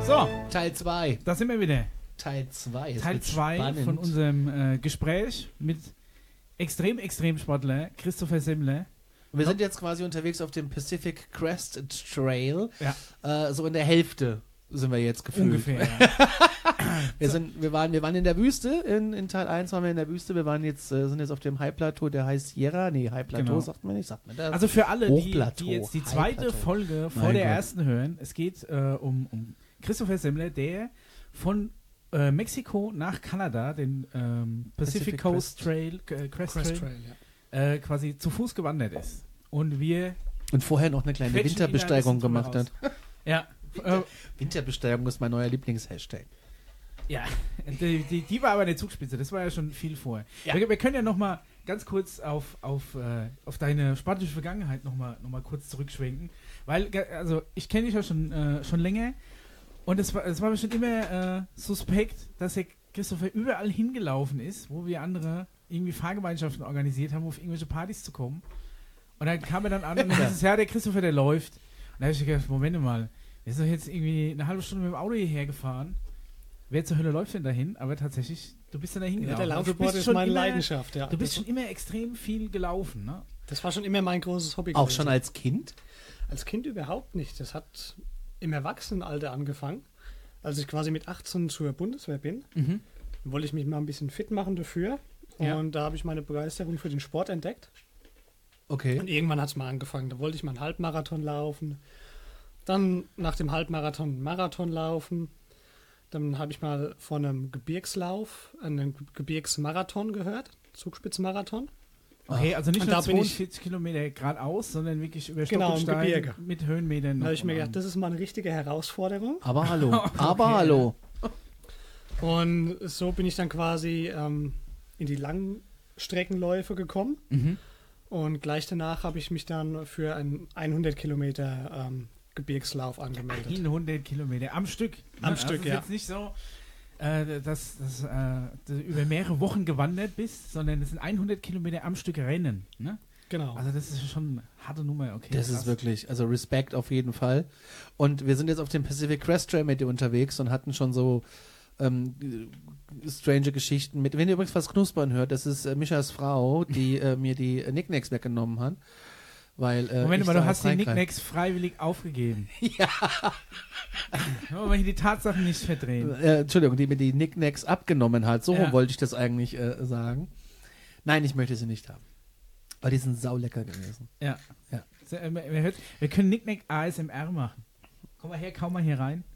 So, Teil 2. da sind wir wieder. Teil 2. Teil 2 von unserem Gespräch mit Extremsportler Christopher Semmler. Wir sind jetzt quasi unterwegs auf dem Pacific Crest Trail. Ja. So in der Hälfte sind wir jetzt gefühlt. Ungefähr, ja. Wir waren in der Wüste. In Teil 1 waren wir in der Wüste. Wir sind jetzt auf dem High-Plateau, der heißt Sierra. Nee, High-Plateau Genau. sagt man nicht. Sagt man das? Also für alle, die Hochplateau, jetzt die zweite High-Plateau. Folge vor Mein der Gott. ersten hören, es geht um Christopher Semmler, der von Mexiko nach Kanada den Pacific Coast Trail, Crest Trail, quasi zu Fuß gewandert ist. Und vorher noch eine kleine quetschen ihn da Winterbesteigung ein bisschen gemacht drüber hat. Ja. Winterbesteigung ist mein neuer Lieblingshashtag. Ja, die war aber eine Zugspitze, das war ja schon viel vorher. Ja. Wir können ja noch mal ganz kurz auf deine sportliche Vergangenheit noch mal kurz zurückschwenken, weil, also ich kenne dich ja schon länger und es war mir schon immer suspekt, dass der Christopher überall hingelaufen ist, wo wir andere irgendwie Fahrgemeinschaften organisiert haben, um auf irgendwelche Partys zu kommen. Und dann kam er dann an und hieß es, ja, der Christopher, der läuft. Und da habe ich gedacht, Moment mal, wir sind doch jetzt irgendwie eine halbe Stunde mit dem Auto hierher gefahren. Wer zur Hölle läuft denn dahin? Aber tatsächlich, du bist dann dahin Ja, gelaufen. der Also Laufsport ist meine Leidenschaft, ja. Du bist schon immer extrem viel gelaufen, ne? Das war schon immer mein großes Hobby Auch gewesen. schon als Kind? Als Kind überhaupt nicht. Das hat im Erwachsenenalter angefangen. Als ich quasi mit 18 zur Bundeswehr bin, wollte ich mich mal ein bisschen fit machen dafür. Ja. Und da habe ich meine Begeisterung für den Sport entdeckt. Okay. Und irgendwann hat es mal angefangen. Da wollte ich mal einen Halbmarathon laufen. Dann nach dem Halbmarathon einen Marathon laufen. Dann habe ich mal von einem Gebirgslauf, einen Gebirgsmarathon gehört. Zugspitzmarathon. Okay, also nicht Und nur da bin 42 Kilometer geradeaus, sondern wirklich über Stock Genau, und im Stein Gebirge. mit Höhenmetern. Da habe ich mir gedacht, das ist mal eine richtige Herausforderung. Aber hallo. Okay. Aber hallo. Und so bin ich dann quasi in die Langstreckenläufe gekommen. Mhm. Und gleich danach habe ich mich dann für einen 100 Kilometer Gebirgslauf angemeldet. 100 Kilometer am Stück. Am Ne? Stück, also ja. Es ist jetzt nicht so, dass du über mehrere Wochen gewandert bist, sondern es sind 100 Kilometer am Stück Rennen. Ne? Genau. Also das ist schon eine harte Nummer. Okay, Das krass. ist wirklich, also Respekt auf jeden Fall. Und wir sind jetzt auf dem Pacific Crest Trail mit dir unterwegs und hatten schon so strange Geschichten mit. Wenn ihr übrigens was knuspern hört, das ist Mischas Frau, die mir die Knickknacks weggenommen hat. Weil, Moment ich mal, da du hast die reingreife. Knickknacks freiwillig aufgegeben. Ja. Wollen wir hier die Tatsachen nicht verdrehen. Entschuldigung, die mir die Knickknacks abgenommen hat. So Ja. wollte ich das eigentlich sagen. Nein, ich möchte sie nicht haben. Aber die sind saulecker gewesen. Ja. Ja. So, wir können Knickknack ASMR machen. Komm mal her, kaum mal hier rein.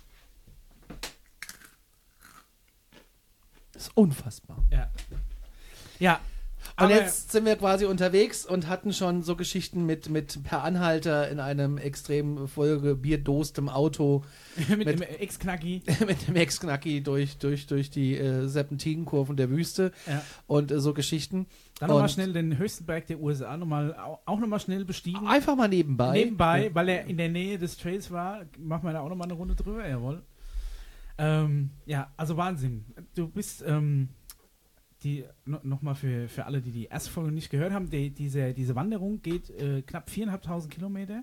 Das ist unfassbar. Ja. Ja. Und Aber jetzt sind wir quasi unterwegs und hatten schon so Geschichten mit per Anhalter in einem extrem vollgebierdostem Auto mit dem Ex-Knacki. mit dem Ex-Knacki durch die Serpentinenkurven der Wüste Ja. und so Geschichten. Dann nochmal Und schnell den höchsten Berg der USA auch nochmal schnell bestiegen. einfach mal nebenbei. Nebenbei, weil er in der Nähe des Trails war, machen wir da auch nochmal eine Runde drüber, jawohl. Ja, also Wahnsinn. Du bist, nochmal für alle, die erste Folge nicht gehört haben, diese Wanderung geht knapp 4.500 Kilometer.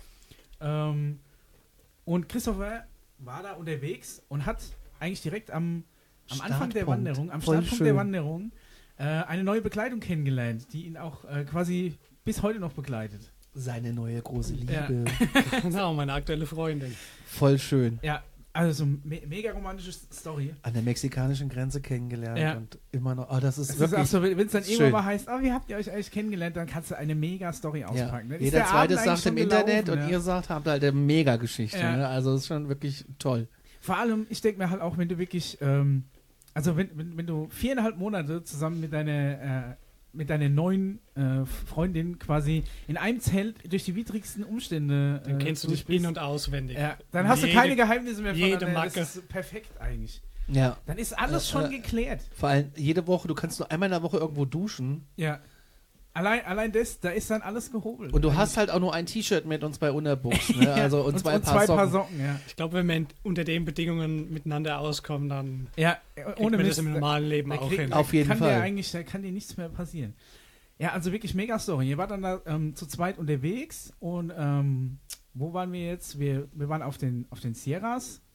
Und Christopher war da unterwegs und hat eigentlich direkt am Anfang der Startpunkt. Wanderung, am Voll Startpunkt schön. der Wanderung, eine neue Bekleidung kennengelernt, die ihn auch quasi bis heute noch begleitet. Seine neue große Liebe. Ja. Genau, meine aktuelle Freundin. Voll schön. Ja, also so mega romantische Story. An der mexikanischen Grenze kennengelernt Ja. und immer noch. Oh, das ist Es ist wirklich auch so, wenn es dann schön. irgendwann mal heißt, wie habt ihr euch eigentlich kennengelernt, dann kannst du eine mega Story Ja. auspacken. Dann ist Jeder der zweite Abend eigentlich sagt im schon Internet gelaufen, und ja. ihr sagt, habt halt eine Mega-Geschichte. Ja. Ne? Also es ist schon wirklich toll. Vor allem, ich denke mir halt auch, wenn du wirklich, also wenn du 4,5 Monate zusammen mit deiner neuen Freundin quasi in einem Zelt durch die widrigsten Umstände Dann kennst du dich bist, in- und auswendig. ja, dann hast du keine Geheimnisse mehr jede voneinander. Macke. Das ist perfekt eigentlich. Ja. Dann ist alles schon geklärt. Vor allem jede Woche, du kannst nur einmal in der Woche irgendwo duschen Ja. Allein das, da ist dann alles gehobelt. und du hast halt auch nur ein T-Shirt mit und zwei Unterbuchs. Ne? Also, und zwei Paar Socken. ja. Ich glaube, wenn wir unter den Bedingungen miteinander auskommen, dann Ja, ohne wir Mist. das im normalen Leben auch hin. Auf jeden Fall. Da kann dir nichts mehr passieren. Ja, also wirklich mega Story. Ihr wart dann da zu zweit unterwegs und wo waren wir jetzt? Wir waren auf den Sierras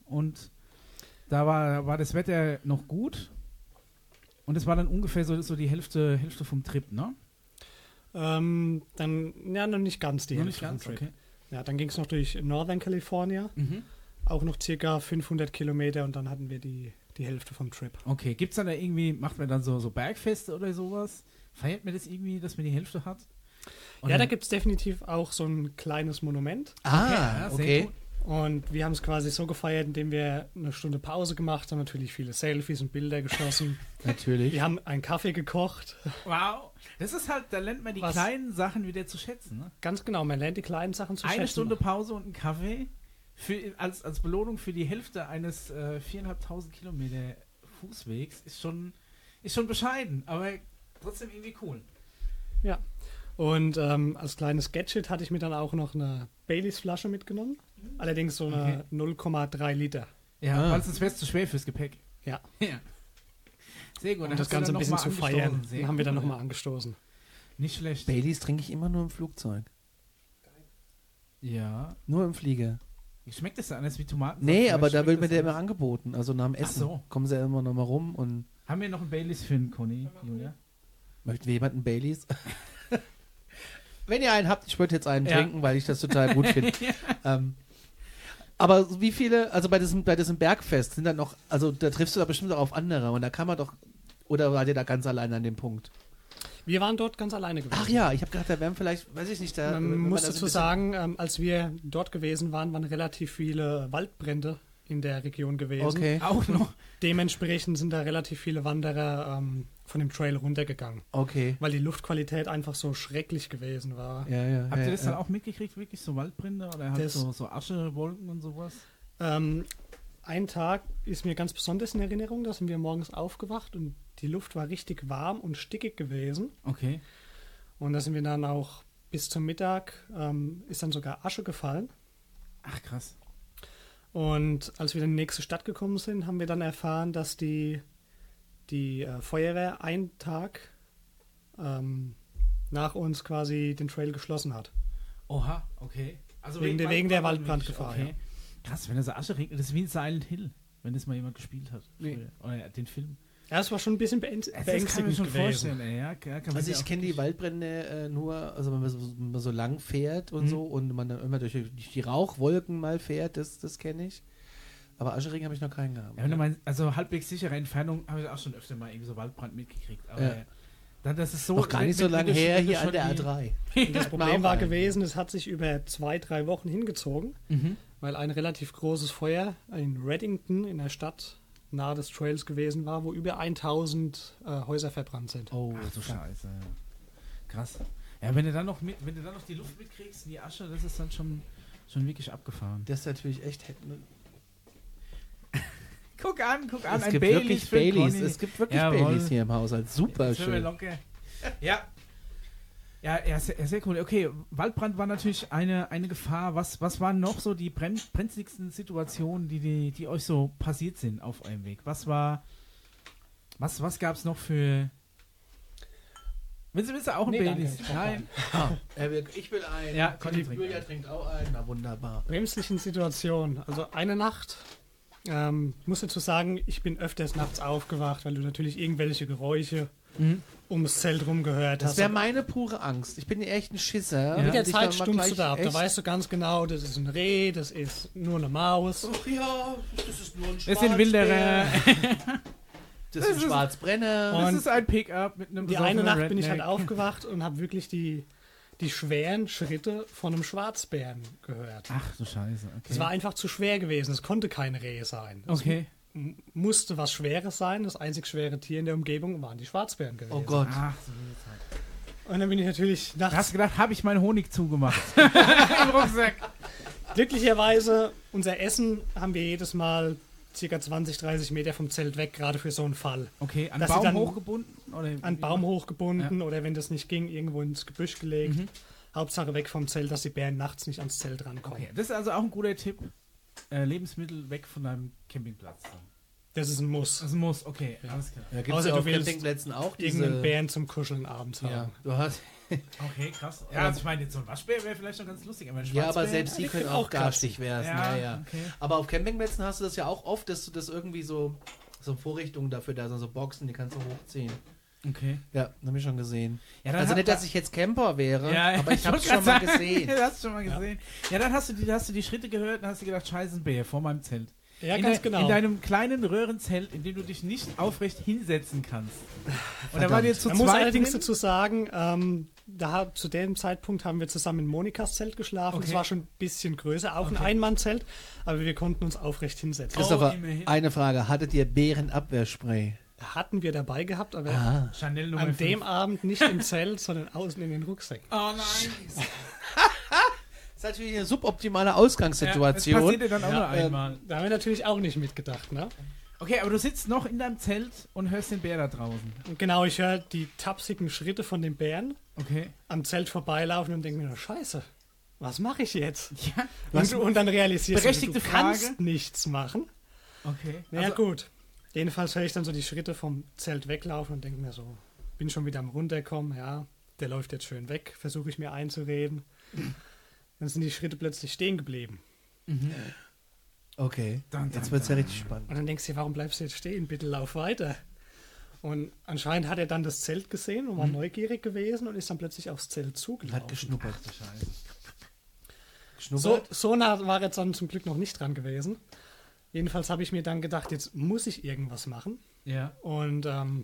und da war das Wetter noch gut und es war dann ungefähr so die Hälfte vom Trip, ne? Dann, ja, noch nicht ganz die Noch Hälfte nicht ganz, vom Trip. okay. Ja, dann ging es noch durch Northern California, auch noch circa 500 Kilometer und dann hatten wir die Hälfte vom Trip. Okay, gibt's dann da irgendwie, macht man dann so Bergfeste oder sowas? Feiert man das irgendwie, dass man die Hälfte hat? Oder? Ja, da gibt es definitiv auch so ein kleines Monument. ja, sehr Okay. gut. Und wir haben es quasi so gefeiert, indem wir eine Stunde Pause gemacht haben, natürlich viele Selfies und Bilder geschossen. Natürlich. Wir haben einen Kaffee gekocht. Wow. Das ist halt, da lernt man die Was? kleinen Sachen wieder zu schätzen. Ne? Ganz genau, man lernt die kleinen Sachen zu schätzen. Eine Stunde Pause und ein Kaffee als Belohnung für die Hälfte eines 4.500 Kilometer Fußwegs ist schon bescheiden, aber trotzdem irgendwie cool. Ja. Und als kleines Gadget hatte ich mir dann auch noch eine Baileys-Flasche mitgenommen. Allerdings so eine 0,3 Liter. Ja, weil sonst wäre es zu schwer fürs Gepäck. Ja. Ja. Sehr gut. Um dann das hast du Ganze dann ein bisschen noch zu mal feiern, angestoßen. Sehr haben wir dann cool. nochmal angestoßen. Nicht schlecht. Baileys trinke ich immer nur im Flugzeug. Ja. Nur im Flieger. Schmeckt das da anders wie Tomaten? Nee, aber da wird mir der immer angeboten. Also nach dem Ach Essen so. kommen sie ja immer noch mal rum und Haben wir noch einen Baileys für den Conny, Julia? möchte jemand einen Baileys? Wenn ihr einen habt, ich würde jetzt einen Ja. trinken, weil ich das total gut finde. Aber wie viele, also bei diesem Bergfest sind dann noch, also da triffst du da bestimmt auch auf andere und da kann man doch, oder wart ihr da ganz allein an dem Punkt? Wir waren dort ganz alleine gewesen. Ach ja, ich habe gedacht, da wären vielleicht, weiß ich nicht, da... Man wenn muss das ein dazu bisschen- sagen, als wir dort gewesen waren, waren relativ viele Waldbrände in der Region gewesen. Okay, Auch noch. Dementsprechend sind da relativ viele Wanderer von dem Trail runtergegangen, okay. weil die Luftqualität einfach so schrecklich gewesen war. Ja. Habt ihr das dann ja. auch mitgekriegt, wirklich so Waldbrände oder halt Das- so Aschewolken und sowas? Ein Tag ist mir ganz besonders in Erinnerung, da sind wir morgens aufgewacht und die Luft war richtig warm und stickig gewesen. Okay. Und da sind wir dann auch bis zum Mittag, ist dann sogar Asche gefallen. Ach, krass. Und als wir in die nächste Stadt gekommen sind, haben wir dann erfahren, dass die Feuerwehr einen Tag nach uns quasi den Trail geschlossen hat. Oha, okay. Also Wegen der wirklich, Waldbrandgefahr, Okay. Krass, wenn da so Asche regnet, das ist wie in Silent Hill, wenn das mal jemand gespielt hat. Nee. früher. Oder den Film. Ja, es war schon ein bisschen Das kann ich mir beängstigend schon gewesen. vorstellen, ey. Ja, kann man Also sich ich auch kenne die wirklich- Waldbrände nur, also wenn man so lang fährt und so und man dann immer durch die Rauchwolken mal fährt, das kenne ich. Aber Ascheregen habe ich noch keinen gehabt. Ja, wenn du meinst, also halbwegs sichere Entfernung habe ich auch schon öfter mal irgendwie so Waldbrand mitgekriegt. Aber Ja. dann, das ist so. Noch gar nicht so wenn lange du schon- her wenn du hier an schon der die- A3. Und das Auch Problem war einen. gewesen, es hat sich über 2-3 Wochen hingezogen, Mhm. weil ein relativ großes Feuer in Reddington in der Stadt nahe des Trails gewesen war, wo über 1000 Häuser verbrannt sind. Oh, Ach du fuck. Scheiße. Ja. Krass. Ja, wenn du dann noch die Luft mitkriegst, die Asche, das ist dann schon wirklich abgefahren. Das ist natürlich echt. Guck an, Es ein gibt Baileys wirklich für den Baileys. Conny. Es gibt wirklich Jawohl. Baileys hier im Haushalt. Super Jetzt sind wir schön. locker. Ja. Ja, sehr cool. Okay, Waldbrand war natürlich eine Gefahr. Was waren noch so die brenzligsten Situationen, die euch so passiert sind auf eurem Weg? Was gab es noch für... Willst du auch ein Nee, Baileys? danke, ich brauch Nein. Ich will einen. Ja, Conny die trinkt Julia einen. trinkt auch einen. Na wunderbar. Bremslichen Situation. Also eine Nacht, ich muss dazu sagen, ich bin öfters nachts aufgewacht, weil du natürlich irgendwelche Geräusche ums Zelt rum gehört Das hast. wäre meine pure Angst. Ich bin echt ein Schisser. Ja. Mit der Und ich Zeit dann mal stummst du gleich da ab. Da echt- weißt du ganz genau, das ist ein Reh, das ist nur eine Maus. Ach ja, das ist nur ein Das sind Wilderer. Das ist ein Schwarzbrenner. Das ist ein Pickup mit einem Die eine besoffenen Nacht bin ich halt Redneck. aufgewacht und habe wirklich die schweren Schritte von einem Schwarzbären gehört. Ach du Scheiße. Okay. Es war einfach zu schwer gewesen. Es konnte kein Reh sein. Es Okay. musste was Schweres sein. Das einzig schwere Tier in der Umgebung waren die Schwarzbären gewesen. Oh Gott. Ach, so wilde Zeit. Und dann bin ich natürlich Da hast nachts. du gedacht, habe ich meinen Honig zugemacht? Im Rucksack. Glücklicherweise, unser Essen haben wir jedes Mal ca. 20, 30 Meter vom Zelt weg, gerade für so einen Fall. Okay, an Dass sie Baum dann hochgebunden? Oder An Baum hochgebunden oder wenn das nicht ging, irgendwo ins Gebüsch gelegt. Mhm. Hauptsache weg vom Zelt, dass die Bären nachts nicht ans Zelt rankommen. Okay, das ist also auch ein guter Tipp. Lebensmittel weg von deinem Campingplatz. Das ist ein Muss. Das muss, okay, Ja. alles klar. Ja, gibt es Außer ja du auf willst Campingplätzen auch Irgendeinen diese... Bären zum Kuscheln abends haben. Ja, du hast... Okay, krass. Ja, also ich meine, jetzt so ein Waschbär wäre vielleicht noch ganz lustig, aber ein Ja, aber Schwarzbär- selbst die ich können find auch auch krass. garstig werden. Ja. okay. Aber auf Campingplätzen hast du das ja auch oft, dass du das irgendwie so Vorrichtungen dafür da sind, so Boxen, die kannst du hochziehen. Okay. Ja, habe ich schon gesehen. Ja, dann Also hat- nicht, dass ich jetzt Camper wäre, Ja, aber ich habe es wollte schon mal grad sagen, gesehen. Das hast du schon mal gesehen. Ja, dann hast du die Schritte gehört und hast dir gedacht, scheiße, ein Bär vor meinem Zelt. Ja, in ganz genau. In deinem kleinen Röhrenzelt, in dem du dich nicht aufrecht hinsetzen kannst. Und da war Verdammt. dir zu Man muss zweit allerdings drin. dazu sagen, zu dem Zeitpunkt haben wir zusammen in Monikas Zelt geschlafen. Es Okay. war schon ein bisschen größer, auch ein Einmannzelt, aber wir konnten uns aufrecht hinsetzen. Christopher, immerhin. eine Frage. Hattet ihr Bärenabwehrspray? Hatten wir dabei gehabt, aber Ah. Chanel Nummer an 5. dem Abend nicht im Zelt, sondern außen in den Rucksack. Oh nein. Das ist natürlich eine suboptimale Das Ausgangssituation. passiert dir dann auch Ja, nur einmal. Da haben wir natürlich auch nicht mitgedacht, ne? Okay, aber du sitzt noch in deinem Zelt und hörst den Bär da draußen. Und genau, ich höre die tapsigen Schritte von dem Bären Okay. am Zelt vorbeilaufen und denke mir, Scheiße, was mache ich jetzt? Ja. Und dann realisierst Berechtigte du Frage. kannst nichts machen. Okay. Na ja, gut. Jedenfalls höre ich dann so die Schritte vom Zelt weglaufen und denke mir so, bin schon wieder am Runterkommen, ja, der läuft jetzt schön weg, versuche ich mir einzureden. Dann sind die Schritte plötzlich stehen geblieben. Okay, Dann, jetzt wird es ja richtig spannend. Und dann denkst du dir, warum bleibst du jetzt stehen? Bitte lauf weiter. Und anscheinend hat er dann das Zelt gesehen und war neugierig gewesen und ist dann plötzlich aufs Zelt zugelaufen. Hat geschnuppert. Scheiße. Geschnuppert? So nah war er jetzt dann zum Glück noch nicht dran gewesen. Jedenfalls habe ich mir dann gedacht, jetzt muss ich irgendwas machen. Ja. Und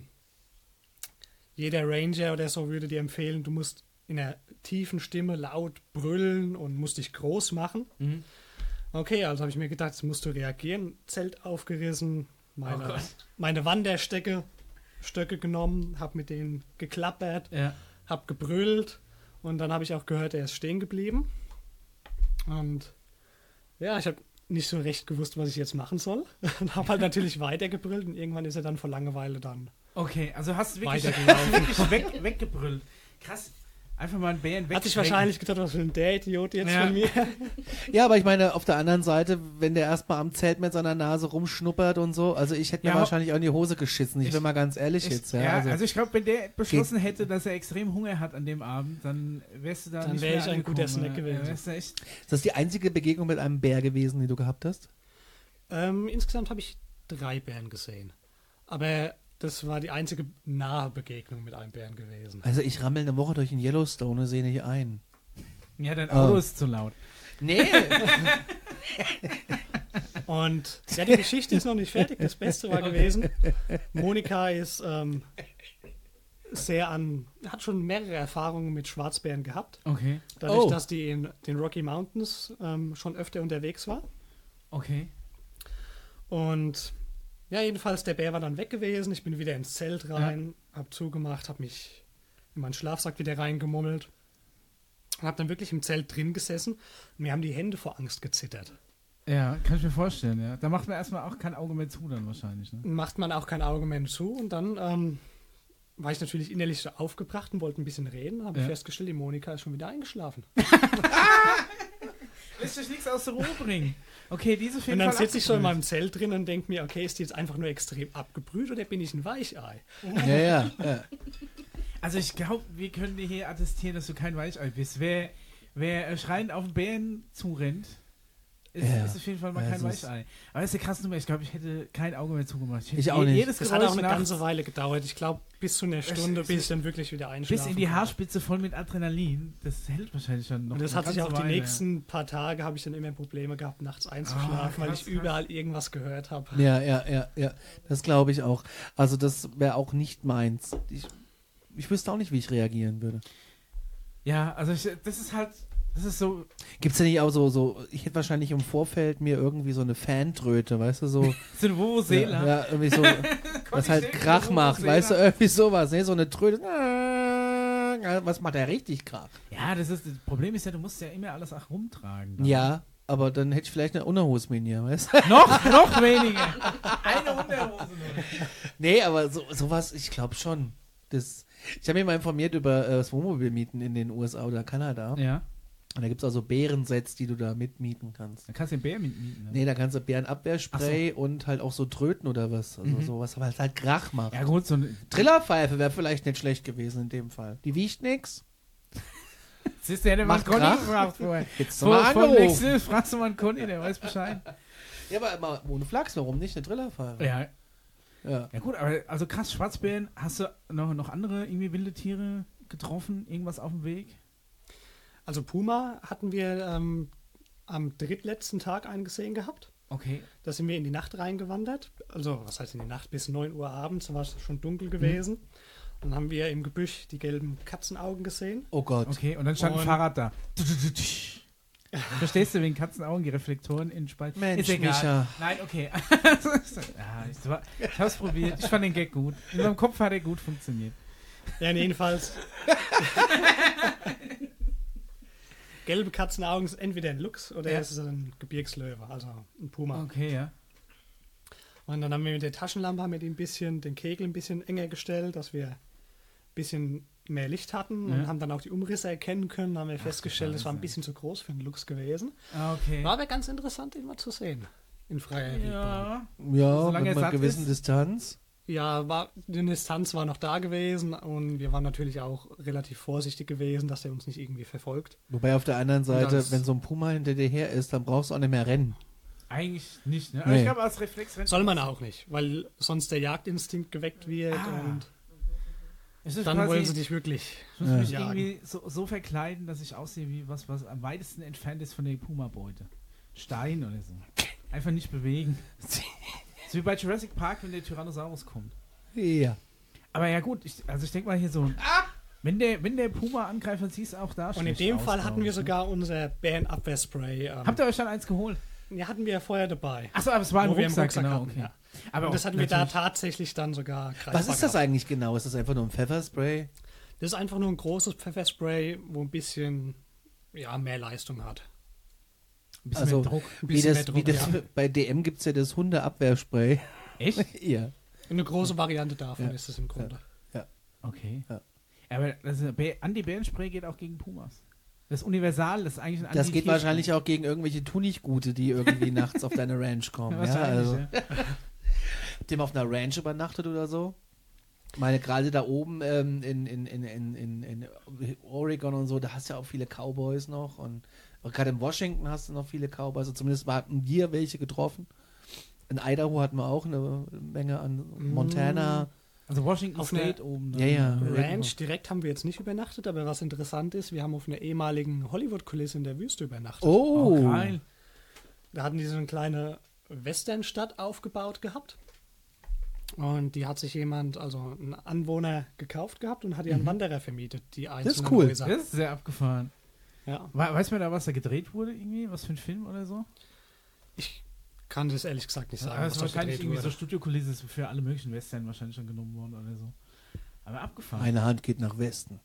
jeder Ranger oder so würde dir empfehlen, du musst in einer tiefen Stimme laut brüllen und musst dich groß machen. Mhm. Okay, also habe ich mir gedacht, jetzt musst du reagieren. Zelt aufgerissen, meine Wanderstöcke genommen, habe mit denen geklappert, Ja. habe gebrüllt und dann habe ich auch gehört, er ist stehen geblieben. Und ja, ich habe nicht so recht gewusst, was ich jetzt machen soll. Und habe halt natürlich weitergebrüllt und irgendwann ist er dann vor Langeweile dann Okay, also hast du wirklich, weitergelaufen. weggebrüllt. Krass. Einfach mal einen Bären weg. Hat sich wahrscheinlich gedacht, was will denn der Idiot jetzt Ja. von mir? Ja, aber ich meine, auf der anderen Seite, wenn der erstmal am Zelt mit seiner Nase rumschnuppert und so, also ich hätte mir Ja, wahrscheinlich auch in die Hose geschissen. Ich bin mal ganz ehrlich jetzt. Ja, also ich glaube, wenn der beschlossen hätte, dass er extrem Hunger hat an dem Abend, dann wärst du da Dann nicht wär mehr ich ein guter angekommen. Snack gewesen. Wärst du echt, ist das die einzige Begegnung mit einem Bär gewesen, die du gehabt hast? Insgesamt habe ich 3 Bären gesehen. Aber das war die einzige nahe Begegnung mit einem Bären gewesen. Also ich rammel eine Woche durch den Yellowstone und sehe nicht ein. ja, dein Oh. Auto ist zu laut. Nee. Und ja, die Geschichte ist noch nicht fertig. Das Beste war gewesen, Monika ist hat schon mehrere Erfahrungen mit Schwarzbären gehabt. Okay, Dadurch, Oh. dass die in den Rocky Mountains schon öfter unterwegs war. okay. Und ja, jedenfalls, der Bär war dann weg gewesen. Ich bin wieder ins Zelt rein, hab zugemacht, hab mich in meinen Schlafsack wieder reingemummelt. Und hab dann wirklich im Zelt drin gesessen. Und mir haben die Hände vor Angst gezittert. Ja, kann ich mir vorstellen, ja. Da macht man erstmal auch kein Auge mehr zu dann wahrscheinlich, ne? Macht man auch kein Auge mehr zu. Und dann war ich natürlich innerlich so aufgebracht und wollte ein bisschen reden. Habe ich Ja. festgestellt, die Monika ist schon wieder eingeschlafen. Lässt sich nichts aus der Ruhe bringen. Okay, diese Und dann sitze ich so in meinem Zelt drin und denke mir, okay, ist die jetzt einfach nur extrem abgebrüht oder bin ich ein Weichei? Ja. Also ich glaube, wir können dir hier attestieren, dass du kein Weichei bist. Wer schreiend auf den Bären zurennt, ist auf jeden Fall mal Ja, kein das ist- Weichei. Aber das ist eine krasse Nummer. Ich glaube, ich hätte kein Auge mehr zugemacht. Hätte Ich auch nicht. Jedes Das Geräusch hat auch eine nachts ganze Weile gedauert. Ich glaube, bis zu einer Stunde, bis ich dann wirklich wieder einschlafen bis in die konnte. Haarspitze voll mit Adrenalin. Das hält wahrscheinlich schon noch. Und das eine hat sich ganze auch die Weile. nächsten paar Tage, habe ich dann immer Probleme gehabt, nachts einzuschlafen, weil krass, ich überall irgendwas gehört habe. Ja. Das glaube ich auch. Also das wäre auch nicht meins. Ich wüsste auch nicht, wie ich reagieren würde. Ja, also das ist so. Gibt es ja nicht auch so, ich hätte wahrscheinlich im Vorfeld mir irgendwie so eine Fantröte, weißt du, so. So eine Vuvuzela. Ja, irgendwie so, was halt Krach macht, weißt du, irgendwie sowas, ne? So eine Tröte. Was macht der richtig Krach? Ja, das Problem ist ja, du musst ja immer alles auch rumtragen. dann. Ja, aber dann hätte ich vielleicht eine Unterhose mit mir, weißt du? Noch weniger. Eine Unterhose nur. Nee, aber sowas, ich glaube schon. Ich habe mich mal informiert über das Wohnmobilmieten in den USA oder Kanada. Ja. Und da gibt es also Bärensets, die du da mitmieten kannst. Dann kannst du den Bär mitmieten. Ne? Nee, da kannst du Bärenabwehrspray und halt auch so Tröten oder was. Also sowas, aber halt Krach macht. Ja gut, so eine. Trillerpfeife wäre vielleicht nicht schlecht gewesen in dem Fall. Die wiegt nix. Siehst du, hätte man Macht Conny Krach. gefragt vorher. Jetzt Vor mal dem angerufen. nächsten fragst du mal einen Conny, der weiß Bescheid. Ja, aber immer ohne Flachs, warum nicht? Eine Trillerfahrer. Ja. Ja. Ja gut, aber also krass, Schwarzbären, hast du noch andere irgendwie wilde Tiere getroffen? Irgendwas auf dem Weg? Also Puma hatten wir am drittletzten Tag eingesehen gehabt. Okay. Da sind wir in die Nacht reingewandert. Also, was heißt in die Nacht? Bis 9 Uhr abends, da war es schon dunkel gewesen. Dann haben wir im Gebüsch die gelben Katzenaugen gesehen. Oh Gott. Okay, und dann stand ein Und- Fahrrad da. Verstehst du, wegen Katzenaugen, die Reflektoren in den Spalt? Mensch, Ist egal. Micha. Nein, okay. Ich hab's probiert. Ich fand den Gag gut. In meinem Kopf hat er gut funktioniert. Ja, jedenfalls. Gelbe Katzenaugen ist entweder ein Luchs oder Ja. es ist ein Gebirgslöwe, also ein Puma. Okay, ja. Und dann haben wir mit der Taschenlampe haben wir den Kegel ein bisschen enger gestellt, dass wir ein bisschen mehr Licht hatten und Ja. haben dann auch die Umrisse erkennen können. Haben wir festgestellt, es war ein Scheiße. bisschen zu groß für einen Luchs gewesen. Ah, okay. War aber ganz interessant, ihn mal zu sehen. In freier Wildbahn. Ja. Ja, Solange mit er einer satt gewissen ist. Distanz. Ja, die Distanz war noch da gewesen und wir waren natürlich auch relativ vorsichtig gewesen, dass er uns nicht irgendwie verfolgt. Wobei auf der anderen Seite, Das- wenn so ein Puma hinter dir her ist, dann brauchst du auch nicht mehr rennen. Eigentlich nicht, ne? Aber Nee. ich glaube, als Reflex Soll man auch nicht, weil sonst der Jagdinstinkt geweckt wird Ah. und Es ist dann quasi, wollen sie dich wirklich. ich muss mich jagen. irgendwie so verkleiden, dass ich aussehe wie was am weitesten entfernt ist von der Puma-Beute. Stein oder so. Einfach nicht bewegen. So wie bei Jurassic Park, wenn der Tyrannosaurus kommt. Ja. Aber ja gut, ich denke mal hier so, wenn der Puma angreift, dann siehst du auch da Und in schlecht dem aus, Fall glaub hatten wir ich, ne? sogar unser Bärenabwehrspray. Habt ihr euch dann eins geholt? Ja, hatten wir ja vorher dabei. Achso, aber es war im Wo wir im Rucksack, Rucksack genau. hatten, Okay. ja. Aber Und das auch hatten wir da natürlich- tatsächlich dann sogar greifbar Was ist das gehabt. eigentlich genau? Ist das einfach nur ein Pfefferspray? Das ist einfach nur ein großes Pfefferspray, wo ein bisschen mehr Leistung hat. Ein bisschen Also, mehr Druck. Ein Wie bisschen das, mehr wie Druck, das, ja. bei DM gibt es ja das Hundeabwehrspray. Echt? Ja. Eine große Variante davon Ja. ist es im Grunde. Okay. Ja. Aber das Anti-Bärenspray geht auch gegen Pumas. Das ist universal, das ist eigentlich ein Das geht Anti-Tierspray. wahrscheinlich auch gegen irgendwelche Tunichtgute, die irgendwie nachts auf deine Ranch kommen. Ja, Wahrscheinlich, also, ja. dem auf einer Ranch übernachtet oder so. Ich meine, gerade da oben in Oregon und so, da hast du ja auch viele Cowboys noch. Und auch gerade in Washington hast du noch viele Cowboys. Also zumindest hatten wir welche getroffen. In Idaho hatten wir auch eine Menge an Montana. Also Washington Auf State oben. Ja, ja. Ranch direkt haben wir jetzt nicht übernachtet, aber was interessant ist, wir haben auf einer ehemaligen Hollywood-Kulisse in der Wüste übernachtet. Oh, Oh, geil. Da hatten die so eine kleine Westernstadt aufgebaut gehabt. Und die hat sich jemand, also ein Anwohner, gekauft gehabt und hat ihr einen Wanderer vermietet, die einzelnen cool. Häuser. Das ist sehr abgefahren. Ja. Weiß man da, was da gedreht wurde irgendwie? Was für ein Film oder so? Ich kann das ehrlich gesagt nicht sagen. das was ist da wahrscheinlich gedreht irgendwie so wurde. Studiokulisse ist für alle möglichen Western wahrscheinlich schon genommen worden oder so. Aber abgefahren. meine Hand geht nach Westen.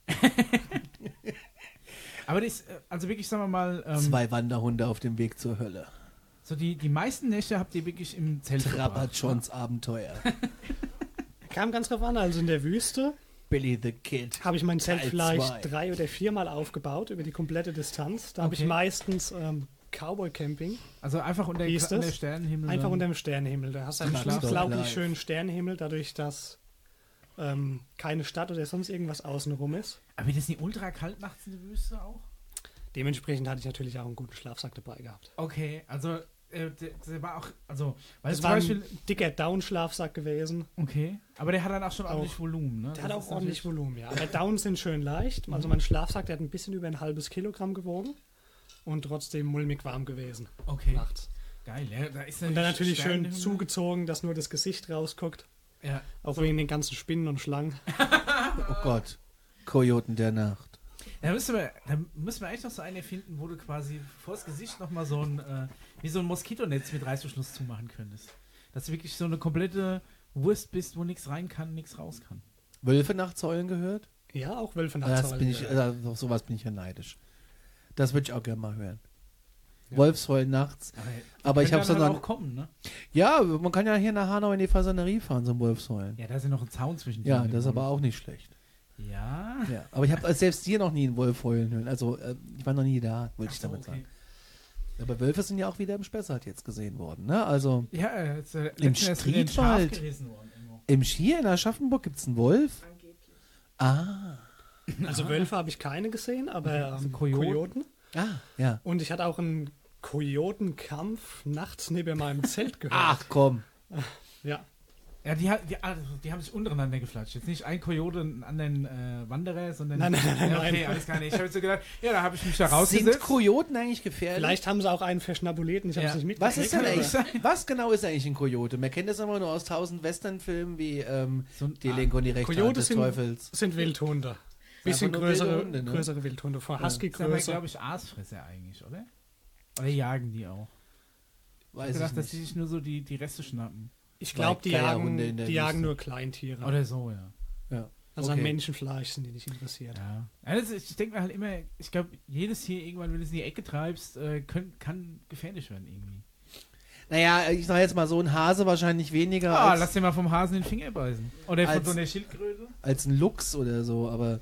Aber das, also wirklich, sagen wir mal, 2 Wanderhunde auf dem Weg zur Hölle. so die meisten Nächte habt ihr wirklich im Zelt verbracht. Trappertschons Abenteuer. Kam ganz drauf an, also in der Wüste Billy the Kid. habe ich mein Zelt Teil vielleicht 2. 3 oder 4 Mal aufgebaut über die komplette Distanz. Da habe ich Okay. meistens Cowboy-Camping, Also einfach unter Wie ist der das? Sternenhimmel. einfach dann. unter dem Sternenhimmel. Da hast du einen Macht's doch unglaublich live. schönen Sternenhimmel, dadurch, dass keine Stadt oder sonst irgendwas außenrum ist. Aber wird das nicht ultra kalt nachts in der Wüste auch? Dementsprechend hatte ich natürlich auch einen guten Schlafsack dabei gehabt. Okay, also der war auch, also, weil Das zum war Beispiel, ein dicker Down-Schlafsack gewesen. okay, aber der hat dann auch schon Auch. ordentlich Volumen, ne? Der hat Das auch ist ordentlich natürlich- Volumen, ja. Aber Downs sind schön leicht. Also mein Schlafsack, der hat ein bisschen über ein halbes Kilogramm gewogen und trotzdem mulmig warm gewesen Okay, nachts. geil, ja, da ist Und dann natürlich schön Sternenhimmel. zugezogen, dass nur das Gesicht rausguckt. Ja, Auch wegen den ganzen Spinnen und Schlangen. Oh Gott. Kojoten der Nacht. da müssen wir echt noch so einen erfinden, wo du quasi vors Gesicht nochmal so ein, wie so ein Moskitonetz mit Reißverschluss zumachen könntest. Dass du wirklich so eine komplette Wurst bist, wo nichts rein kann, nichts raus kann. Wölfe nachts heulen gehört? Ja, auch Wölfe Das nachts. bin ich, auf sowas bin ich ja neidisch. Das würde ich auch gerne mal hören. Ja. Wolfsheulen nachts. Aber ich Können habe so dann halt noch. auch kommen, ne? Ja, man kann ja hier nach Hanau in die Fasanerie fahren, so ein Wolfsheulen. Ja, da ist ja noch ein Zaun zwischen Ja, denen. das ist aber auch nicht schlecht. Ja. Ja, aber ich habe selbst hier noch nie einen Wolf heulen hören. Also, ich war noch nie da, wollte ich Ach so, damit okay. sagen. Aber Wölfe sind ja auch wieder im Spessart jetzt gesehen worden, ne? Also, Ja, jetzt, Im letztens erst wieder ein Striedwald. Schaf gerissen worden irgendwo. hier in Aschaffenburg gibt es einen Wolf. Angeblich. Ah. Also Wölfe habe ich keine gesehen, aber Also Kojoten? Ja. Und ich hatte auch einen Kojotenkampf nachts neben meinem Zelt gehört. Ach komm. Ja. Ja, die haben sich untereinander geflatscht. Jetzt nicht ein Kojote und einen anderen Wanderer, sondern... Nein. Ja, okay, alles gar nicht. Ich habe jetzt so gedacht, ja, da habe ich mich da Sind rausgesetzt. Kojoten eigentlich gefährlich? Vielleicht haben sie auch einen verschnabuleten, ich habe es nicht Was mitgekriegt. ist denn aber- eigentlich, was genau ist eigentlich ein Kojote? Man kennt das immer nur aus 1000 Westernfilmen wie So ein- Die Linke und die Rechte Hand Kojote des sind, Teufels. sind Wildhunde. Bisschen nur wilde größere, Hunde, ne? größere Wildhunde. Von Das sind aber, Husky-Größe. glaube ich, Aasfresser eigentlich, oder? Oder jagen die auch? Ich Weiß habe gedacht, ich dass die nicht. sich nur so die Reste schnappen. Ich glaube, die Geierhunde in der jagen Wüste. nur Kleintiere. Oder so, ja. Ja. Also okay. an Menschenfleisch sind die nicht interessiert. Ja. Ich denke mir halt immer, ich glaube, jedes Tier irgendwann, wenn du es in die Ecke treibst, kann gefährlich werden irgendwie. Naja, ich sag jetzt mal so, ein Hase wahrscheinlich weniger Ah, lass dir mal vom Hasen den Finger beißen. Oder von Als- so einer Schildkröte. als ein Luchs oder so, aber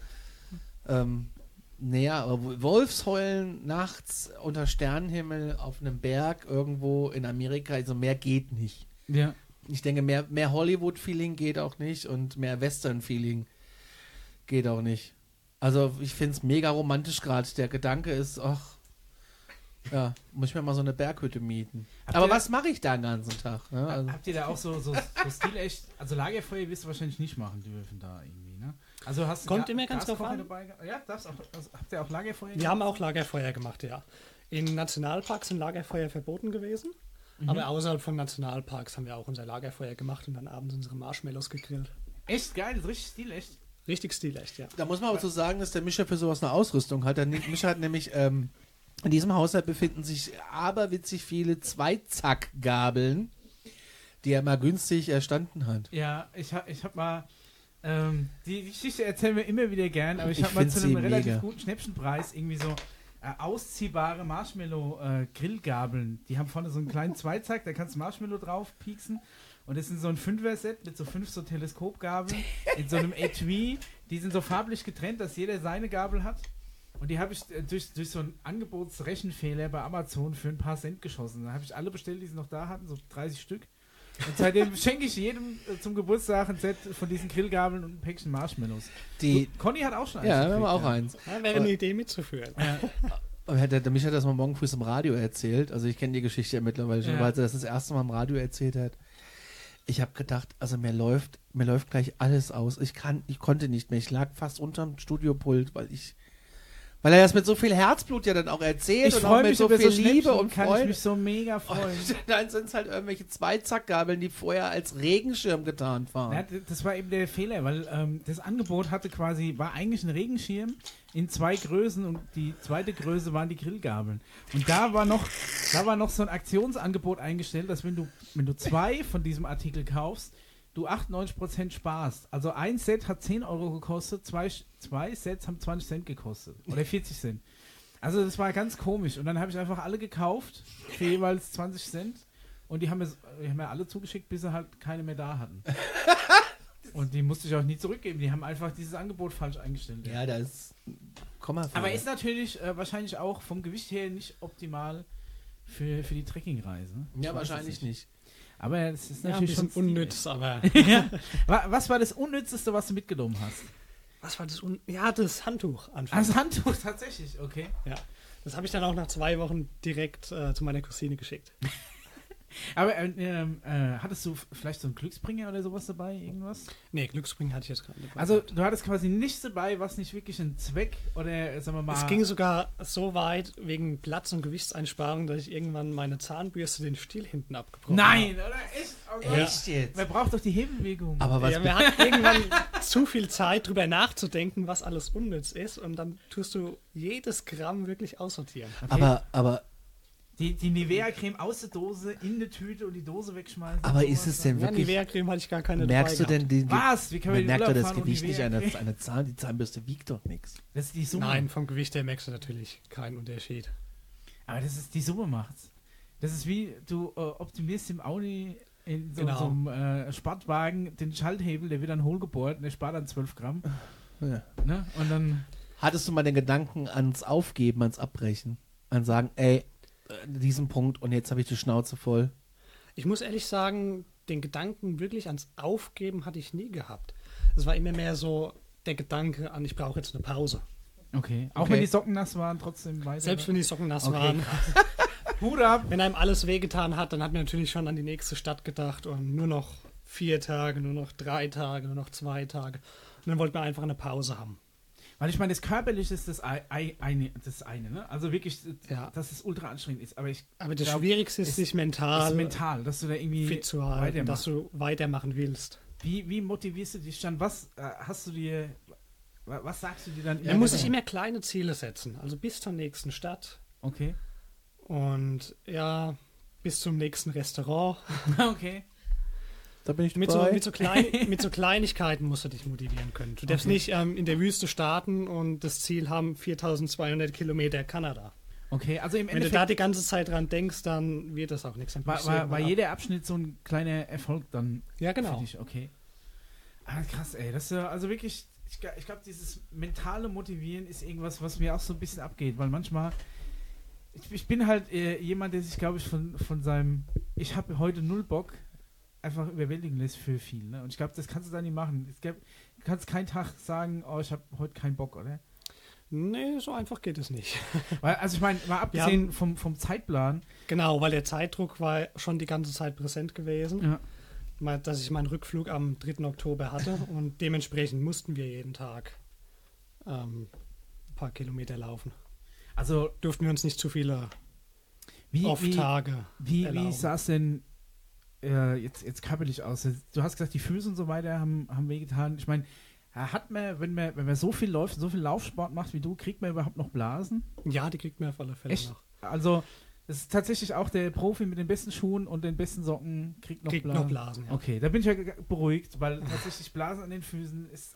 naja, aber Wolfsheulen nachts unter Sternenhimmel auf einem Berg irgendwo in Amerika, also mehr geht nicht. Ja. Ich denke, mehr Hollywood-Feeling geht auch nicht und mehr Western-Feeling geht auch nicht. Also ich finde es mega romantisch gerade. Der Gedanke ist, ach, ja, muss ich mir mal so eine Berghütte mieten. Habt Aber ihr- was mache ich da den ganzen Tag? Ne? Also, Habt ihr da auch so stilecht, also Lagerfeuer wirst du wahrscheinlich nicht machen dürfen da irgendwie, ne? Also hast du Kommt immer ganz drauf Gaskocher an. dabei? Ja, darfst auch, also habt ihr auch Lagerfeuer? Wir haben auch Lagerfeuer gemacht, ja. In Nationalparks sind Lagerfeuer verboten gewesen. Aber außerhalb von Nationalparks haben wir auch unser Lagerfeuer gemacht und dann abends unsere Marshmallows gegrillt. Echt geil, das ist richtig stilecht. Richtig stilecht, ja. da muss man aber so sagen, dass der Mischer für sowas eine Ausrüstung hat. Der Mischer hat nämlich, in diesem Haushalt befinden sich aberwitzig viele Zweizackgabeln, die er mal günstig erstanden hat. Ja, ich hab mal, die Geschichte erzählen wir immer wieder gern, aber ich Ich habe mal find zu sie einem relativ mega. guten Schnäppchenpreis irgendwie so ausziehbare Marshmallow-Grillgabeln. Die haben vorne so einen kleinen Zweizack, da kannst du Marshmallow drauf pieksen. Und das ist so ein 5er-Set mit so 5 so Teleskopgabeln in so einem Etui. Die sind so farblich getrennt, dass jeder seine Gabel hat. Und die habe ich durch so einen Angebotsrechenfehler bei Amazon für ein paar Cent geschossen. Da habe ich alle bestellt, die sie noch da hatten, so 30 Stück. Und seitdem schenke ich jedem zum Geburtstag ein Set von diesen Grillgabeln und ein Päckchen Marshmallows. Die, So, Conny hat auch schon ja, wir gekriegt, haben auch ja. eins. Ja, wäre eine Idee mitzuführen. Aber der Mischer hat das mal morgen früh im Radio erzählt. Also ich kenne die Geschichte ja mittlerweile schon, Ja. weil er das erste Mal im Radio erzählt hat. Ich habe gedacht, also mir läuft gleich alles aus. Ich konnte nicht mehr. Ich lag fast unterm Studiopult, weil er das mit so viel Herzblut ja dann auch erzählt Ich und auch freue mit mich so über viel so Liebe Schnäppchen, und kann ich Freude. mich so mega freuen. Und dann sind es halt irgendwelche Zweizackgabeln, die vorher als Regenschirm getarnt waren. Ja, das war eben der Fehler, weil das Angebot war eigentlich ein Regenschirm in 2 Größen und die zweite Größe waren die Grillgabeln. Und da war noch so ein Aktionsangebot eingestellt, dass wenn du 2 von diesem Artikel kaufst, du 98% sparst. Also ein Set hat 10 Euro gekostet, zwei Sets haben 20 Cent gekostet. Oder 40 Cent. Also das war ganz komisch. Und dann habe ich einfach alle gekauft für jeweils 20 Cent. Und die haben mir alle zugeschickt, bis sie halt keine mehr da hatten. Und die musste ich auch nie zurückgeben. Die haben einfach dieses Angebot falsch eingestellt. Ja, da ist Komma. Aber ist natürlich wahrscheinlich auch vom Gewicht her nicht optimal für die Trekkingreise. Ich Ja, weiß wahrscheinlich es nicht. Aber es ist Ja, ein natürlich bisschen schon unnütz, aber ja. Was war das Unnützeste, was du mitgenommen hast? was war das? Ja, das Handtuch anfangs. Das Handtuch, tatsächlich, okay. Ja, das habe ich dann auch nach 2 Wochen direkt zu meiner Cousine geschickt. Aber hattest du vielleicht so einen Glücksbringer oder sowas dabei, irgendwas? Nee, Glücksbringen hatte ich jetzt gerade nicht. Also du hattest quasi nichts dabei, was nicht wirklich einen Zweck oder, sagen wir mal... Es ging sogar so weit wegen Platz- und Gewichtseinsparung, dass ich irgendwann meine Zahnbürste den Stiel hinten abgebrochen Nein, oder? Echt? Oh Gott. Echt jetzt? Wer braucht doch die Hebelbewegung? Aber was Ja, wir hatten irgendwann zu viel Zeit, drüber nachzudenken, was alles unnütz ist. Und dann tust du jedes Gramm wirklich aussortieren. aber Die Nivea-Creme aus der Dose in die Tüte und die Dose wegschmeißen. Aber und ist sowas. es denn Ja, wirklich... Nivea-Creme hatte ich gar keine Merkst du dabei denn die... Was? Wie kann man Man merkt doch Urlaub das fahren und Gewicht nicht Nivea-Creme? einer Zahn. Die Zahnbürste wiegt doch nichts. Das ist die Summe. Nein, vom Gewicht her merkst du natürlich keinen Unterschied. Aber das ist die Summe macht's. Das ist wie, du optimierst im Audi in so, Genau. so einem Sportwagen den Schalthebel, der wird dann hohlgebohrt und der spart dann 12 Gramm. Ja. Ne? Und dann... Hattest du mal den Gedanken ans Aufgeben, ans Abbrechen? An sagen, ey, diesen Punkt und jetzt habe ich die Schnauze voll. Ich muss ehrlich sagen, den Gedanken wirklich ans Aufgeben hatte ich nie gehabt. Es war immer mehr so, der Gedanke an, ich brauche jetzt eine Pause. Okay. Auch Okay. wenn die Socken nass waren, trotzdem weiter. Selbst wenn die Socken nass Okay, waren. Hut ab. Wenn einem alles wehgetan hat, dann hat man natürlich schon an die nächste Stadt gedacht und nur noch 4 Tage, nur noch 3 Tage, nur noch 2 Tage. Und dann wollte man einfach eine Pause haben. Weil ich meine, das Körperliche ist das eine, ne? Also wirklich, Ja. dass es ultra anstrengend ist. Aber ich Aber das glaub, Schwierigste ist, ist- sich ist mental mental, dass du da irgendwie fit zu halten, dass weitermachst. du weitermachen willst. Wie motivierst du dich dann? Was hast du dir, was sagst du dir dann? Man muss sich immer kleine Ziele setzen. Also bis zur nächsten Stadt Okay. und ja, bis zum nächsten Restaurant. Okay. Da bin ich Mit dabei. so Kleinigkeiten musst du dich motivieren können. Du darfst Okay. nicht in der Wüste starten und das Ziel haben 4200 Kilometer Kanada. Okay, also im Wenn du da Endeffekt die ganze Zeit dran denkst, dann wird das auch nichts. Dann brichst du war irgendwann ab. jeder Abschnitt so ein kleiner Erfolg dann Ja, für genau. dich, okay. Ah, krass, ey. Das ist ja, also wirklich, ich glaube, dieses mentale Motivieren ist irgendwas, was mir auch so ein bisschen abgeht, weil manchmal, ich bin halt jemand, der sich, glaube ich, von seinem, ich habe heute null Bock, einfach überwältigen lässt für viel, ne? Und ich glaube, das kannst du da nicht machen. Du kannst keinen Tag sagen, oh, ich habe heute keinen Bock, oder? Nee, so einfach geht es nicht. Weil, also ich meine, mal abgesehen vom Zeitplan, Genau, weil der Zeitdruck war schon die ganze Zeit präsent gewesen. ja, Dass ich meinen Rückflug am 3. Oktober hatte und dementsprechend mussten wir jeden Tag ein paar Kilometer laufen. also Durften wir uns nicht zu viele wie Off-Tage Wie erlauben. sah es denn jetzt körperlich aus? Du hast gesagt, die Füße und so weiter haben wehgetan. Ich meine, hat man, wenn man so viel läuft, so viel Laufsport macht wie du, kriegt man überhaupt noch Blasen? Ja, die kriegt man auf alle Fälle Echt? noch. Also, das ist tatsächlich auch der Profi mit den besten Schuhen und den besten Socken kriegt noch Kriegt Blasen. noch Blasen, ja. Okay, da bin ich ja beruhigt, weil tatsächlich Blasen an den Füßen ist,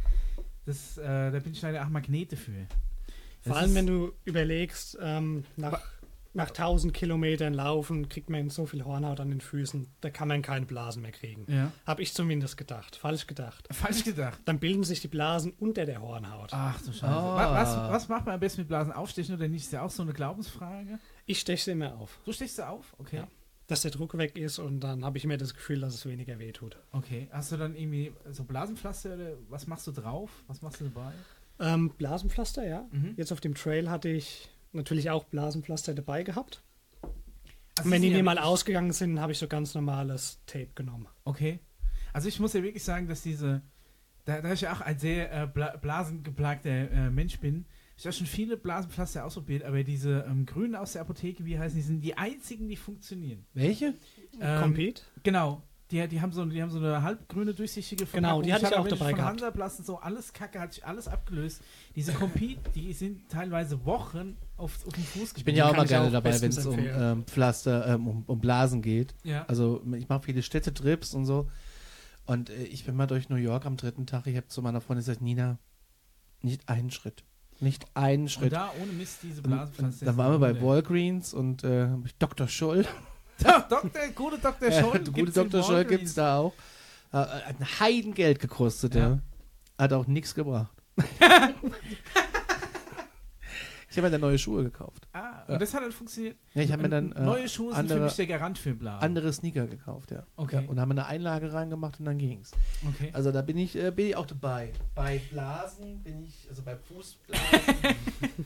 da bin ich leider auch Magnete für. Vor allem, wenn du überlegst, nach 1000 Kilometern laufen, kriegt man so viel Hornhaut an den Füßen, da kann man keine Blasen mehr kriegen. Ja. Habe ich zumindest gedacht. Falsch gedacht. Falsch gedacht. Dann bilden sich die Blasen unter der Hornhaut. Ach du Scheiße. Ah. Was macht man am besten mit Blasen? Aufstechen oder nicht? Ist ja auch so eine Glaubensfrage. Ich steche sie immer auf, So stechst du auf? Okay. Ja. dass der Druck weg ist und dann habe ich immer das Gefühl, dass es weniger weh tut. Okay. Hast du dann irgendwie so Blasenpflaster oder was machst du drauf? Was machst du dabei? Blasenpflaster, ja. Mhm. Jetzt auf dem Trail hatte ich natürlich auch Blasenpflaster dabei gehabt. Also Und wenn sind die ja mir mal wirklich- ausgegangen sind, habe ich so ganz normales Tape genommen. Okay. Also ich muss ja wirklich sagen, dass da ich ja auch ein sehr blasengeplagter Mensch bin, ich habe schon viele Blasenpflaster ausprobiert, aber diese grünen aus der Apotheke, wie heißen die, sind die einzigen, die funktionieren. Welche? Compete? Genau. Die haben so eine halbgrüne, durchsichtige Genau, die hatte ich aber auch welche dabei von gehabt. Hansaplast und so, alles Kacke, hat sich alles abgelöst. Diese Compete, die sind teilweise Wochen auf dem Fuß Ich bin ja auch kann mal ich gerne auch dabei, wenn bestens es um empfehlen. Pflaster, um Blasen geht. Ja. Also ich mache viele Städtetrips und so. Und ich bin mal durch New York am 3. Tag. Ich habe zu meiner Freundin gesagt, Nina, nicht einen Schritt. Nicht einen Und Schritt. da ohne Mist diese Und Blasenpflaster. dann waren wir bei sind Walgreens und Dr. Scholl. Gute Dr. Scholl. Gute gibt's in Dr. Scholl Walgreens. gibt es da auch. Hat ein Heidengeld gekostet, Ja. ja. Hat auch nichts gebracht. Ich habe mir dann neue Schuhe gekauft. Ah, Ja. und das hat dann funktioniert. Ja, ich habe mir dann Neue Schuhe sind für andere- mich der Garant für Blasen. andere Sneaker gekauft, ja. Okay. Ja, und haben eine Einlage reingemacht und dann ging's. Okay. Also da bin ich auch dabei. Bei Blasen bin ich, also bei Fußblasen.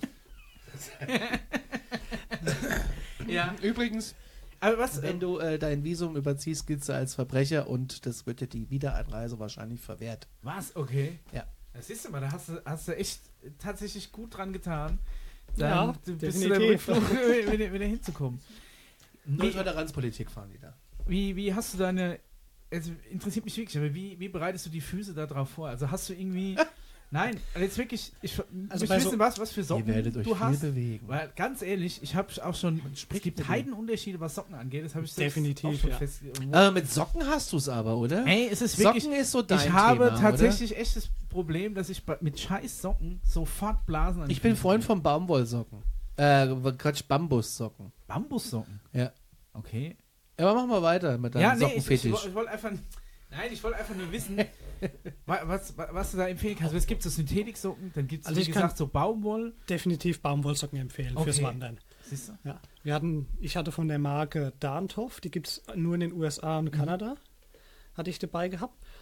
Ja. Übrigens, Aber was, wenn du dein Visum überziehst, giltst du als Verbrecher und das wird dir die Wiedereinreise wahrscheinlich verwehrt. was? Okay. Ja. Das siehst du mal, da hast du echt tatsächlich gut dran getan. Ja, bist du beim definitiv. Rückflug wieder hinzukommen. Nur Toleranzpolitik fahren die da. Wie hast du also interessiert mich wirklich, aber wie bereitest du die Füße da drauf vor? Also hast du irgendwie, nein, also jetzt wirklich, Also ich bei wissen, so- was für Socken Ihr werdet euch du viel hast. bewegen. Weil ganz ehrlich, ich habe auch schon, es spricht gibt mit dem- Heidenunterschiede, was Socken angeht, das habe ich selbst Definitiv, auch schon ja. festgestellt. Mit Socken hast du es aber, oder? Hey, es ist wirklich, Socken ist so dein ich habe Thema, tatsächlich echt das Problem, dass ich mit scheiß Socken sofort Blasen an Oder? Ich bin Freund von Baumwollsocken. Quatsch, Bambussocken. Bambussocken. Ja. Okay. Aber machen wir weiter mit deinem Ja, nee, Sockenfetisch. ich wollte einfach, ich wollte einfach nur wissen, was du da empfehlen kannst. Es gibt so Synthetiksocken, dann gibt es, Also wie ich kann- gesagt, so Baumwoll. Definitiv Baumwollsocken empfehlen fürs Okay. Wandern. Siehst du? Ja. Ich hatte von der Marke Darntoff, die gibt es nur in den USA und Kanada, hatte ich dabei gehabt.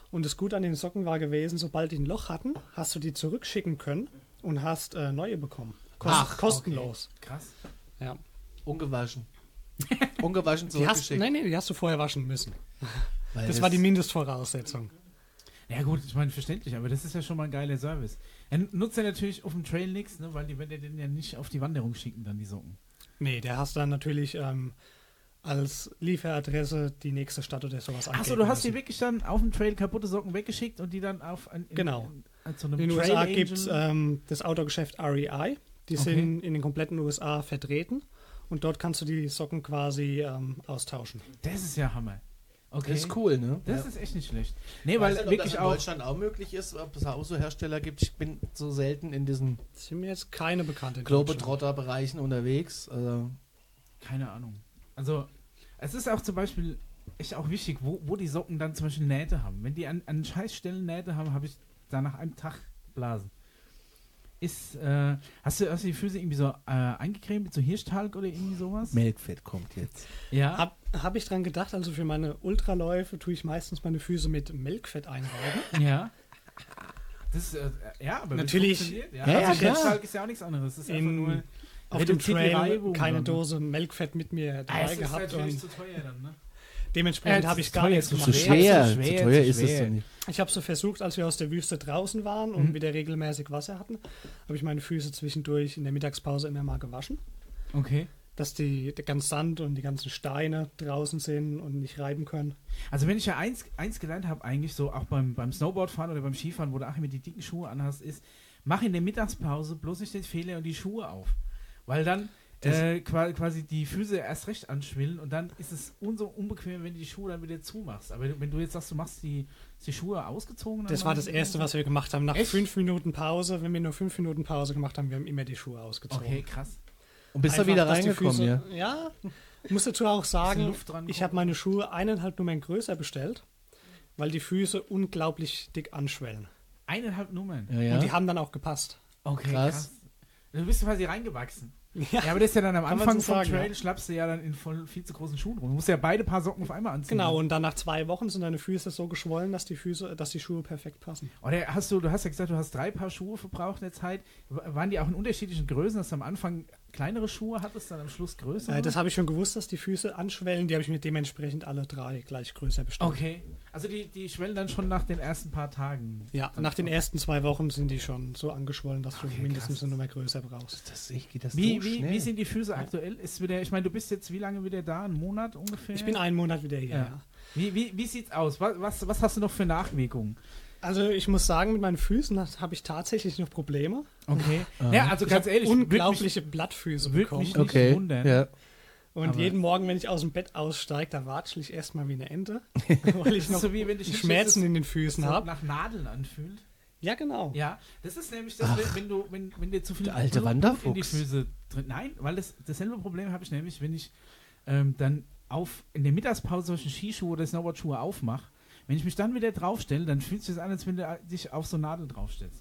Und das Gute an den Socken war gewesen, sobald die ein Loch hatten, hast du die zurückschicken können und hast neue bekommen. Kostenlos. Okay. Krass. Ja. Ungewaschen. Ungewaschen Die hast, zurückgeschickt. die hast du vorher waschen müssen. Weil Das war die Mindestvoraussetzung. Ja gut, ich meine, verständlich, aber das ist ja schon mal ein geiler Service. Er nutzt ja natürlich auf dem Trail nichts, ne, weil die werden den ja nicht auf die Wanderung schicken, dann die Socken. Nee, der hast dann natürlich als Lieferadresse die nächste Stadt oder sowas Achso, du hast die wirklich dann auf dem Trail kaputte Socken weggeschickt und die dann auf Genau. zu einem In den Trail USA Angel- gibt es das Autogeschäft REI. Die Okay. sind in den kompletten USA vertreten. Und dort kannst du die Socken quasi austauschen. Das ist ja Hammer. Okay. Das ist cool, ne? Das ist echt nicht schlecht. Nee, weil Weißt du, ob wirklich das in auch. Deutschland auch möglich ist, ob es auch so Hersteller gibt. Ich bin so selten in diesen Das sind mir jetzt keine bekannte. in Deutschland. Globetrotter-Bereichen unterwegs. Also, Keine Ahnung. Also, es ist auch zum Beispiel echt auch wichtig, wo die Socken dann zum Beispiel Nähte haben. Wenn die an Scheißstellen Nähte haben, habe ich da nach einem Tag Blasen. Hast du die Füße irgendwie so eingecremt mit so Hirschtalg oder irgendwie sowas? Melkfett kommt jetzt. Ja. Hab ich dran gedacht, also für meine Ultraläufe tue ich meistens meine Füße mit Melkfett einreiben. Ja. Das, ja, aber Natürlich- das funktioniert, Ja, also klar. Hirschtalg ist ja auch nichts anderes. Das ist einfach nur Auf dem reduziert die Trail Reibung keine dann. Dose Melkfett mit mir dabei Es ist gehabt natürlich und zu teuer dann, ne? dementsprechend Ja, habe es ich ist gar teuer, nichts zu gemacht. Zu schwer. schwer, zu zu teuer zu ist es schwer. doch nicht. Ich habe so versucht, als wir aus der Wüste draußen waren und wieder regelmäßig Wasser hatten, habe ich meine Füße zwischendurch in der Mittagspause immer mal gewaschen, Okay. dass der ganze Sand und die ganzen Steine draußen sind und nicht reiben können. Also wenn ich ja eins gelernt habe, eigentlich so auch beim Snowboardfahren oder beim Skifahren, wo du auch immer die dicken Schuhe anhast, ist, mach in der Mittagspause bloß nicht den Fehler und die Schuhe auf. Weil dann quasi die Füße erst recht anschwillen und dann ist es so unbequem, wenn du die Schuhe dann wieder zumachst. Aber wenn du jetzt sagst, du machst die Schuhe ausgezogen, dann Das war machst das du- Erste, was wir gemacht haben. Nach Echt? 5 Minuten Pause, wenn wir nur 5 Minuten Pause gemacht haben, wir haben immer die Schuhe ausgezogen. Okay, krass. Und bist du Einfach, wieder dass die reingekommen, Füße- ja? Ja, ich muss dazu auch sagen, Luft dran ich kommt. habe meine Schuhe 1,5 Nummern größer bestellt, weil die Füße unglaublich dick anschwellen. 1,5 Nummern. Ja, ja. Und die haben dann auch gepasst. Okay, Krass. krass. Du bist quasi reingewachsen. Ja, Ja, aber das ist ja dann am Kann man Anfang so vom sagen, Trail, ja. schnappst du ja dann in viel zu großen Schuhen rum. Du musst ja beide Paar Socken auf einmal anziehen. genau. Und dann nach 2 Wochen sind deine Füße so geschwollen, dass die Schuhe perfekt passen. Oder du hast ja gesagt, du hast 3 Paar Schuhe verbraucht in der Zeit. Waren die auch in unterschiedlichen Größen, dass du am Anfang kleinere Schuhe hattest, dann am Schluss größere? Das habe ich schon gewusst, dass die Füße anschwellen. Die habe ich mir dementsprechend alle 3 gleich größer bestellt. Okay. Also die schwellen dann schon nach den ersten paar Tagen. Ja, nach den ersten 2 Wochen sind die schon so angeschwollen, dass du Okay, mindestens krass. eine Nummer größer brauchst. Geht das Wie, so wie, schnell? wie sind die Füße aktuell? Ist wieder, ich meine, du bist jetzt wie lange wieder da? Einen Monat ungefähr? Ich bin einen Monat wieder hier. Ja. Ja. Wie sieht's aus? Was hast du noch für Nachwirkungen? Also ich muss sagen, mit meinen Füßen habe ich tatsächlich noch Probleme. Okay. Aha. Ja, also Ich ganz hab ehrlich, unglaubliche Blattfüße würd bekommen. mich nicht Okay, wundern. ja. Und aber- jeden Morgen, wenn ich aus dem Bett aussteige, da watschel ich erstmal wie eine Ente, weil ich Das noch ist so wie wenn dich Schmerzen in den Füßen so habe. nach Nadeln anfühlt. Ja, genau. Ja, das ist nämlich das, wenn dir zu viel der alte Blut Wanderfuchs. in die Füße drin. Nein, weil dasselbe Problem habe ich nämlich, wenn ich dann in der Mittagspause solche Skischuhe oder Snowboardschuhe aufmache. Wenn ich mich dann wieder draufstelle, dann fühlt sich das an, als wenn du dich auf so Nadel draufstellst.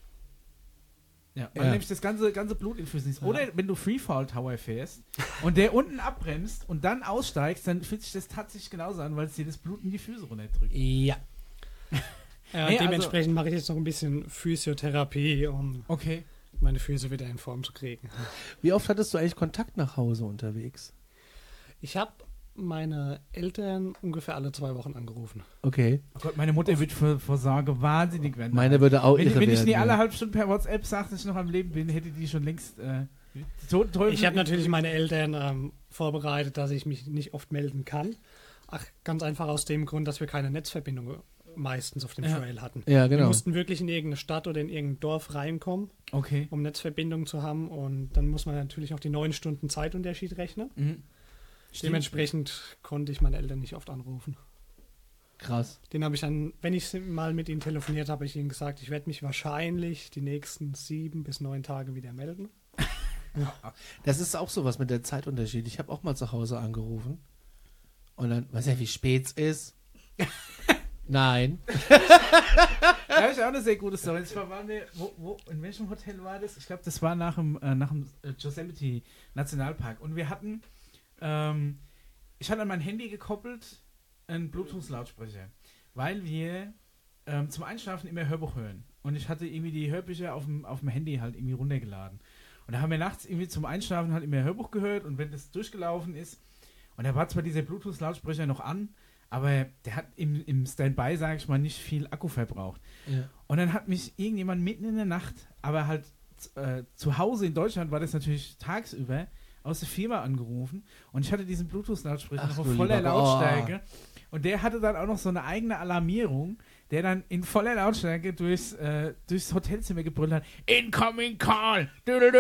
Ja, weil Ja. nämlich das ganze Blut in den Füßen ist. Oder wenn du Freefall Tower fährst und der unten abbremst und dann aussteigst, dann fühlt sich das tatsächlich genauso an, weil es dir das Blut in die Füße runterdrückt. Ja. Nee, Dementsprechend mache ich jetzt noch ein bisschen Physiotherapie, um Okay. meine Füße wieder in Form zu kriegen. Wie oft hattest du eigentlich Kontakt nach Hause unterwegs? Ich habe meine Eltern ungefähr alle 2 Wochen angerufen. Okay. Oh Gott, meine Mutter wird vor Sorge wahnsinnig werden. Meine würde auch Wenn irre ich werden. nie ja. alle halbe Stunde per WhatsApp sage, dass ich noch am Leben bin, hätte die schon längst Teufel. Ich habe natürlich meine Eltern vorbereitet, dass ich mich nicht oft melden kann. Ach, ganz einfach aus dem Grund, dass wir keine Netzverbindung meistens auf dem Ja. Trail hatten. Ja, Wir genau. mussten wirklich in irgendeine Stadt oder in irgendein Dorf reinkommen, Okay. um Netzverbindung zu haben. Und dann muss man natürlich auch die 9 Stunden Zeitunterschied rechnen. Mhm. Stimmt. Dementsprechend konnte ich meine Eltern nicht oft anrufen. Krass. Den habe ich dann, wenn ich mal mit ihnen telefoniert habe, ich ihnen gesagt, ich werde mich wahrscheinlich die nächsten 7 bis 9 Tage wieder melden. Das ist auch sowas mit der Zeitunterschied. Ich habe auch mal zu Hause angerufen. Und dann, weißt du, wie spät es ist? Nein. Da habe ich auch eine sehr gute Story. Das waren wir, in welchem Hotel war das? Ich glaube, das war nach dem Yosemite Nationalpark. Und wir hatten, ich hatte an mein Handy gekoppelt einen Bluetooth-Lautsprecher, weil wir zum Einschlafen immer Hörbuch hören. Und ich hatte irgendwie die Hörbücher auf dem Handy halt irgendwie runtergeladen. Und da haben wir nachts irgendwie zum Einschlafen halt immer Hörbuch gehört und wenn das durchgelaufen ist, und da war zwar dieser Bluetooth-Lautsprecher noch an, aber der hat im Standby, sage ich mal, nicht viel Akku verbraucht. Ja. Und dann hat mich irgendjemand mitten in der Nacht, aber halt zu Hause in Deutschland war das natürlich tagsüber, aus der Firma angerufen und ich hatte diesen Bluetooth-Lautsprecher noch auf voller Lautstärke und der hatte dann auch noch so eine eigene Alarmierung, der dann in voller Lautstärke durchs Hotelzimmer gebrüllt hat, Incoming Call!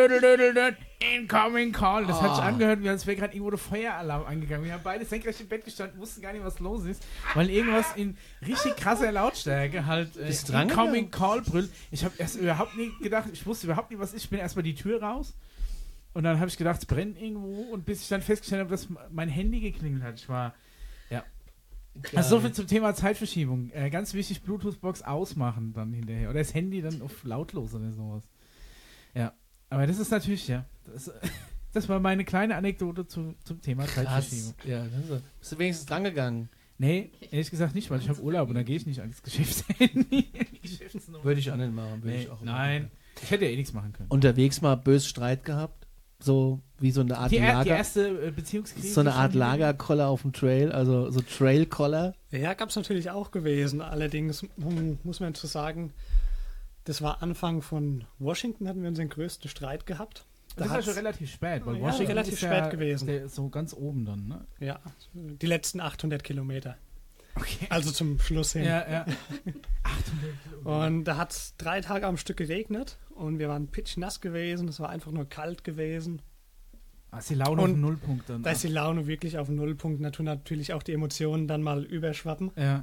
Incoming Call! Das hat sich angehört, wie als wäre gerade irgendwo der Feueralarm angegangen. Wir haben beide senkrecht im Bett gestanden, wussten gar nicht, was los ist, weil irgendwas in richtig krasser Lautstärke halt Incoming Call brüllt. Ich habe erst überhaupt nie gedacht, ich wusste überhaupt nicht, was ist. Ich bin erstmal die Tür raus und dann habe ich gedacht, es brennt irgendwo und bis ich dann festgestellt habe, dass mein Handy geklingelt hat. Ich war, ja. Also so viel zum Thema Zeitverschiebung. Ganz wichtig, Bluetooth-Box ausmachen dann hinterher. Oder das Handy dann auf lautlos oder sowas. Ja, aber das ist natürlich, ja, das war meine kleine Anekdote zum Thema Zeitverschiebung. Ja, bist du wenigstens drangegangen? Nee, ehrlich gesagt nicht, weil ich habe Urlaub und da gehe ich nicht ans Geschäftshandy. Würde ich auch nicht machen. Nein, ich hätte ja eh nichts machen können. Unterwegs mal bös Streit gehabt? So wie so eine Art Lager. Die erste Beziehungskrise. So eine Art Lagerkoller auf dem Trail, also so Trailkoller. Ja, gab es natürlich auch gewesen. Allerdings muss man zu sagen, das war Anfang von Washington, hatten wir unseren größten Streit gehabt. Das ist ja schon relativ spät, weil ja, Washington relativ ist spät ja gewesen. So ganz oben dann, ne? Ja, die letzten 800 Kilometer. Okay. Also zum Schluss hin. Ja. 800 Kilometer. Und da hat es 3 Tage am Stück geregnet und wir waren pitchnass gewesen. Es war einfach nur kalt gewesen. Ist die Laune auf dem Nullpunkt dann. Da ist die Laune wirklich auf dem Nullpunkt. Da tun natürlich auch die Emotionen dann mal überschwappen. Ja.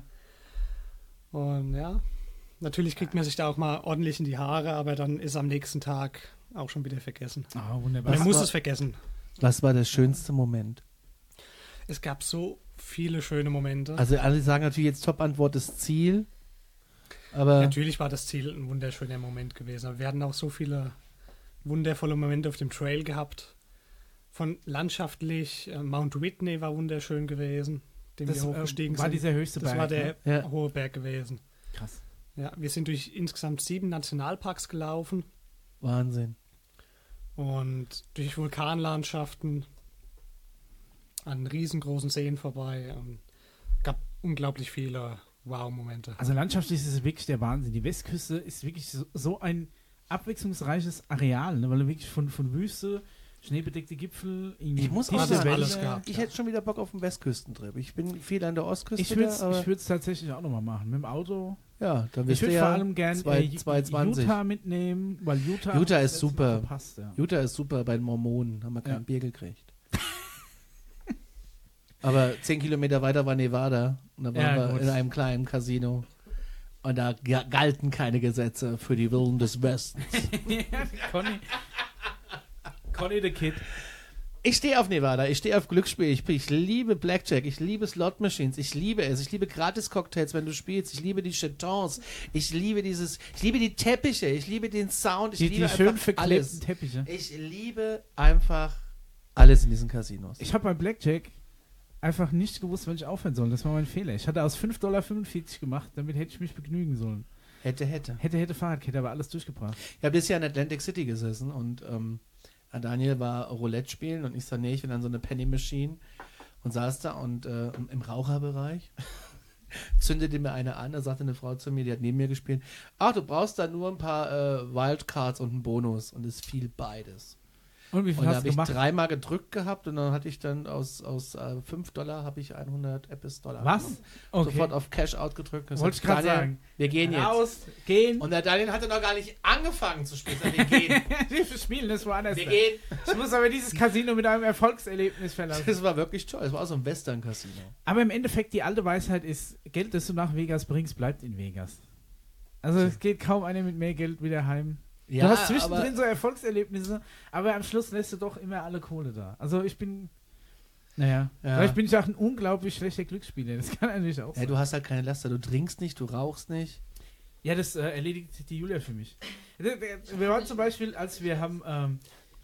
Und ja, natürlich kriegt man sich da auch mal ordentlich in die Haare, aber dann ist am nächsten Tag auch schon wieder vergessen. Wunderbar. Man muss es vergessen. Was war der schönste Moment? Es gab so viele schöne Momente. Also alle sagen natürlich jetzt Top-Antwort das Ziel, aber Natürlich war das Ziel ein wunderschöner Moment gewesen. Aber wir hatten auch so viele wundervolle Momente auf dem Trail gehabt. Von landschaftlich, Mount Whitney war wunderschön gewesen, den wir hochgestiegen sind. War dieser höchste Berg. Das war der Ja. hohe Berg gewesen. Krass. Ja, wir sind durch insgesamt 7 Nationalparks gelaufen Wahnsinn. und durch Vulkanlandschaften an riesengroßen Seen vorbei. Gab unglaublich viele Wow-Momente. Also landschaftlich ist es wirklich der Wahnsinn. Die Westküste ist wirklich so ein abwechslungsreiches Areal, ne? Weil du wirklich von Wüste, schneebedeckte Gipfel, Ich muss auch dichte das sagen, alles Wälder. gehabt. ich hätte schon wieder Bock auf einen Westküstentrip. Ich bin viel an der Ostküste. Ich würde aber es tatsächlich auch nochmal machen. Mit dem Auto. ja, dann Ich wirst du würde ja vor allem gerne 220. Utah mitnehmen, weil Utah Utah ist letztes super. Mal verpasst, ja. Utah ist super, bei den Mormonen haben wir kein Ja. Bier gekriegt. Aber 10 Kilometer weiter war Nevada und da waren Ja, wir gut. in einem kleinen Casino. Und da galten keine Gesetze für die Willen des Westens. Conny the Kid. Ich stehe auf Nevada, ich stehe auf Glücksspiel, ich liebe Blackjack, ich liebe Slot Machines, ich liebe es, ich liebe Gratis-Cocktails, wenn du spielst, ich liebe die Chatons, ich liebe die Teppiche, ich liebe den Sound, ich Die liebe schön einfach verklebten alles. Teppiche. Ich liebe einfach alles in diesen Casinos. Ich habe bei Blackjack einfach nicht gewusst, wann ich aufhören soll. Das war mein Fehler. Ich hatte aus $5,45 gemacht, damit hätte ich mich begnügen sollen. Hätte. Hätte Fahrradkette, aber alles durchgebracht. Ich habe dieses Jahr in Atlantic City gesessen und Daniel war Roulette spielen und ich sah, nee, ich will dann so eine Penny Machine und saß da und im Raucherbereich zündete mir eine an, da sagte eine Frau zu mir, die hat neben mir gespielt, ach, du brauchst da nur ein paar Wildcards und einen Bonus und es fiel beides. Und wie viel Und da hast habe du ich gemacht? 3-mal gedrückt gehabt und dann hatte ich dann aus $5 habe ich 100 Dollar. Was? Okay. Sofort auf Cash-Out gedrückt. Und Wollte ich gesagt, gerade Daniel, sagen. wir gehen jetzt. Raus, gehen. Und der Daniel hatte noch gar nicht angefangen zu spielen. Wir gehen. Wir spielen das woanders. Wir gehen. Ich muss aber dieses Casino mit einem Erfolgserlebnis verlassen. Das war wirklich toll. Es war auch so ein Western-Casino. Aber im Endeffekt, die alte Weisheit ist, Geld, das du nach Vegas bringst, bleibt in Vegas. Also es geht kaum einer mit mehr Geld wieder heim. Ja, du hast zwischendrin so Erfolgserlebnisse, aber am Schluss lässt du doch immer alle Kohle da. Also ich bin, Ja. vielleicht bin ich auch ein unglaublich schlechter Glücksspieler. Das kann natürlich auch Ja, sein. du hast halt keine Laster. Du trinkst nicht, du rauchst nicht. Ja, das erledigt die Julia für mich. Wir waren zum Beispiel, als wir haben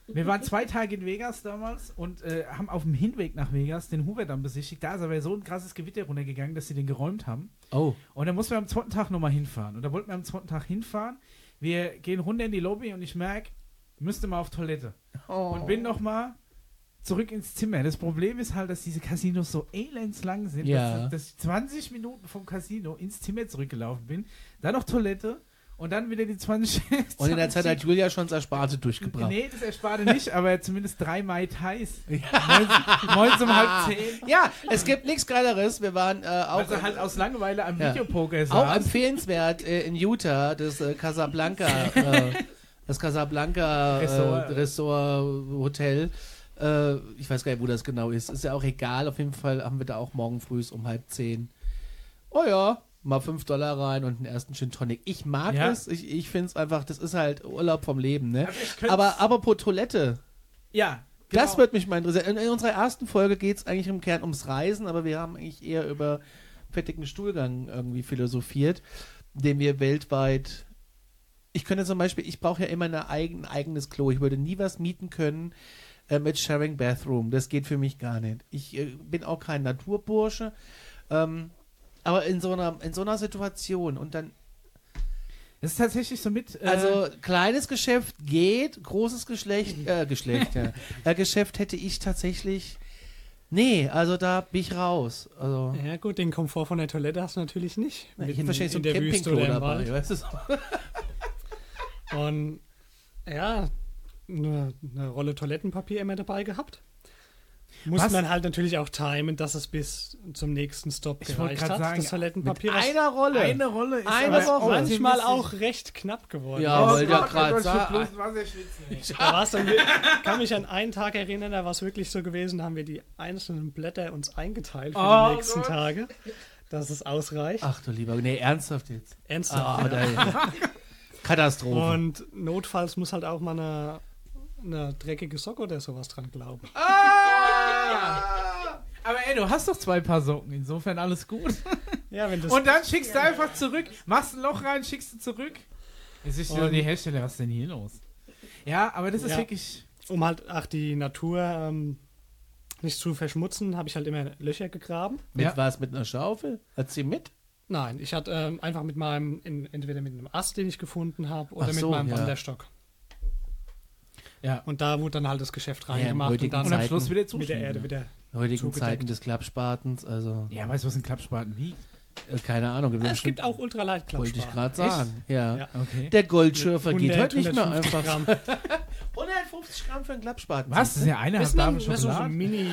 Wir waren 2 Tage in Vegas damals und haben auf dem Hinweg nach Vegas den Hoover-Damm besichtigt. Da ist aber so ein krasses Gewitter runtergegangen, dass sie den geräumt haben. Oh. Und dann mussten wir am 2. Tag nochmal hinfahren. Und da wollten wir am 2. Tag hinfahren. Wir gehen runter in die Lobby und ich merke, müsste mal auf Toilette. Und bin nochmal zurück ins Zimmer. Das Problem ist halt, dass diese Casinos so elendslang sind, Ja. dass ich 20 Minuten vom Casino ins Zimmer zurückgelaufen bin. Dann noch Toilette und dann wieder die 20 Und in der Zeit hat Julia schon das Ersparte durchgebracht. Nee, das ersparte nicht, aber zumindest 3 Mai Thais. Morgens um 9:30. Ja, es gibt nichts Geileres. Wir waren auch, Also halt aus Langeweile am Ja. Videopoker auch saß. empfehlenswert in Utah, das Casablanca, das Casablanca Resort Hotel. Ich weiß gar nicht, wo das genau ist. Ist ja auch egal. Auf jeden Fall haben wir da auch morgen früh um 9:30. Oh ja, mal $5 rein und einen ersten Gin Tonic. Ich mag es. Ich finde es einfach, das ist halt Urlaub vom Leben, ne? Aber apropos Toilette. Ja, Das genau. würde mich mal interessieren. In unserer ersten Folge geht es eigentlich im Kern ums Reisen, aber wir haben eigentlich eher über fettigen Stuhlgang irgendwie philosophiert, den wir weltweit. Ich könnte zum Beispiel, ich brauche ja immer ein eigenes Klo. Ich würde nie was mieten können mit Sharing Bathroom. Das geht für mich gar nicht. Ich bin auch kein Naturbursche. Aber in so einer Situation und dann. Das ist tatsächlich so mit. Also kleines Geschäft geht, großes Geschäft hätte ich tatsächlich. Nee, also da bin ich raus. Also, Ja gut, den Komfort von der Toilette hast du natürlich nicht. ich hätte Mitten wahrscheinlich so ein in der Wüste Campingklo oder im dabei, Wald. weißt du so. Und ja, eine Rolle Toilettenpapier immer dabei gehabt. Muss Was? man halt natürlich auch timen, dass es bis zum nächsten Stop Ich wollte gereicht gerade hat. sagen, das Toilettenpapier Mit was einer Rolle. eine Rolle ist Eine aber Woche. manchmal optimistisch. auch recht knapp geworden. Ja, ist. wollte ja Gott, gerade ich sagen. bloß Wasser schwitzen. Da war's dann, kann mich an einen Tag erinnern, da war es wirklich so gewesen, da haben wir die einzelnen Blätter uns eingeteilt für Oh die nächsten Gott. Tage, dass es ausreicht. Ach du lieber, nee, ernsthaft jetzt. Ernsthaft. Katastrophe. Und notfalls muss halt auch mal eine dreckige Socke oder sowas dran glauben. Aber ey, du hast doch 2 Paar Socken, insofern alles gut. Ja, wenn das Und dann schickst du einfach zurück, machst ein Loch rein, schickst du zurück. Jetzt ist wieder Und- die Hersteller, was ist denn hier los? Ja, aber das ist Ja. wirklich. um halt die Natur nicht zu verschmutzen, habe ich halt immer Löcher gegraben. mit Ja. was? Mit einer Schaufel? Hat sie mit? Nein, ich hatte einfach mit meinem, entweder mit einem Ast, den ich gefunden habe, oder Ach mit so, meinem ja. Wanderstock. Ja. Und da wurde dann halt das Geschäft Ja, reingemacht im und dann Und am Zeiten- Schluss wieder mit der zuschieben. Erde wieder. In heutigen Zugedeckt. Zeiten des Klappspartens, also Ja, weißt du, was ein Klappspaten wiegt? keine Ahnung. Es gibt auch ultralight wollte ich Klappspaten. gerade sagen. Ja. Ja. Okay. Der Goldschürfer geht heute nicht mehr 150 einfach. Gramm. 150 Gramm für einen Klappspaten. Was? Das ist ja eine Das sind dann Tafel das sind so Schokolade. Mini.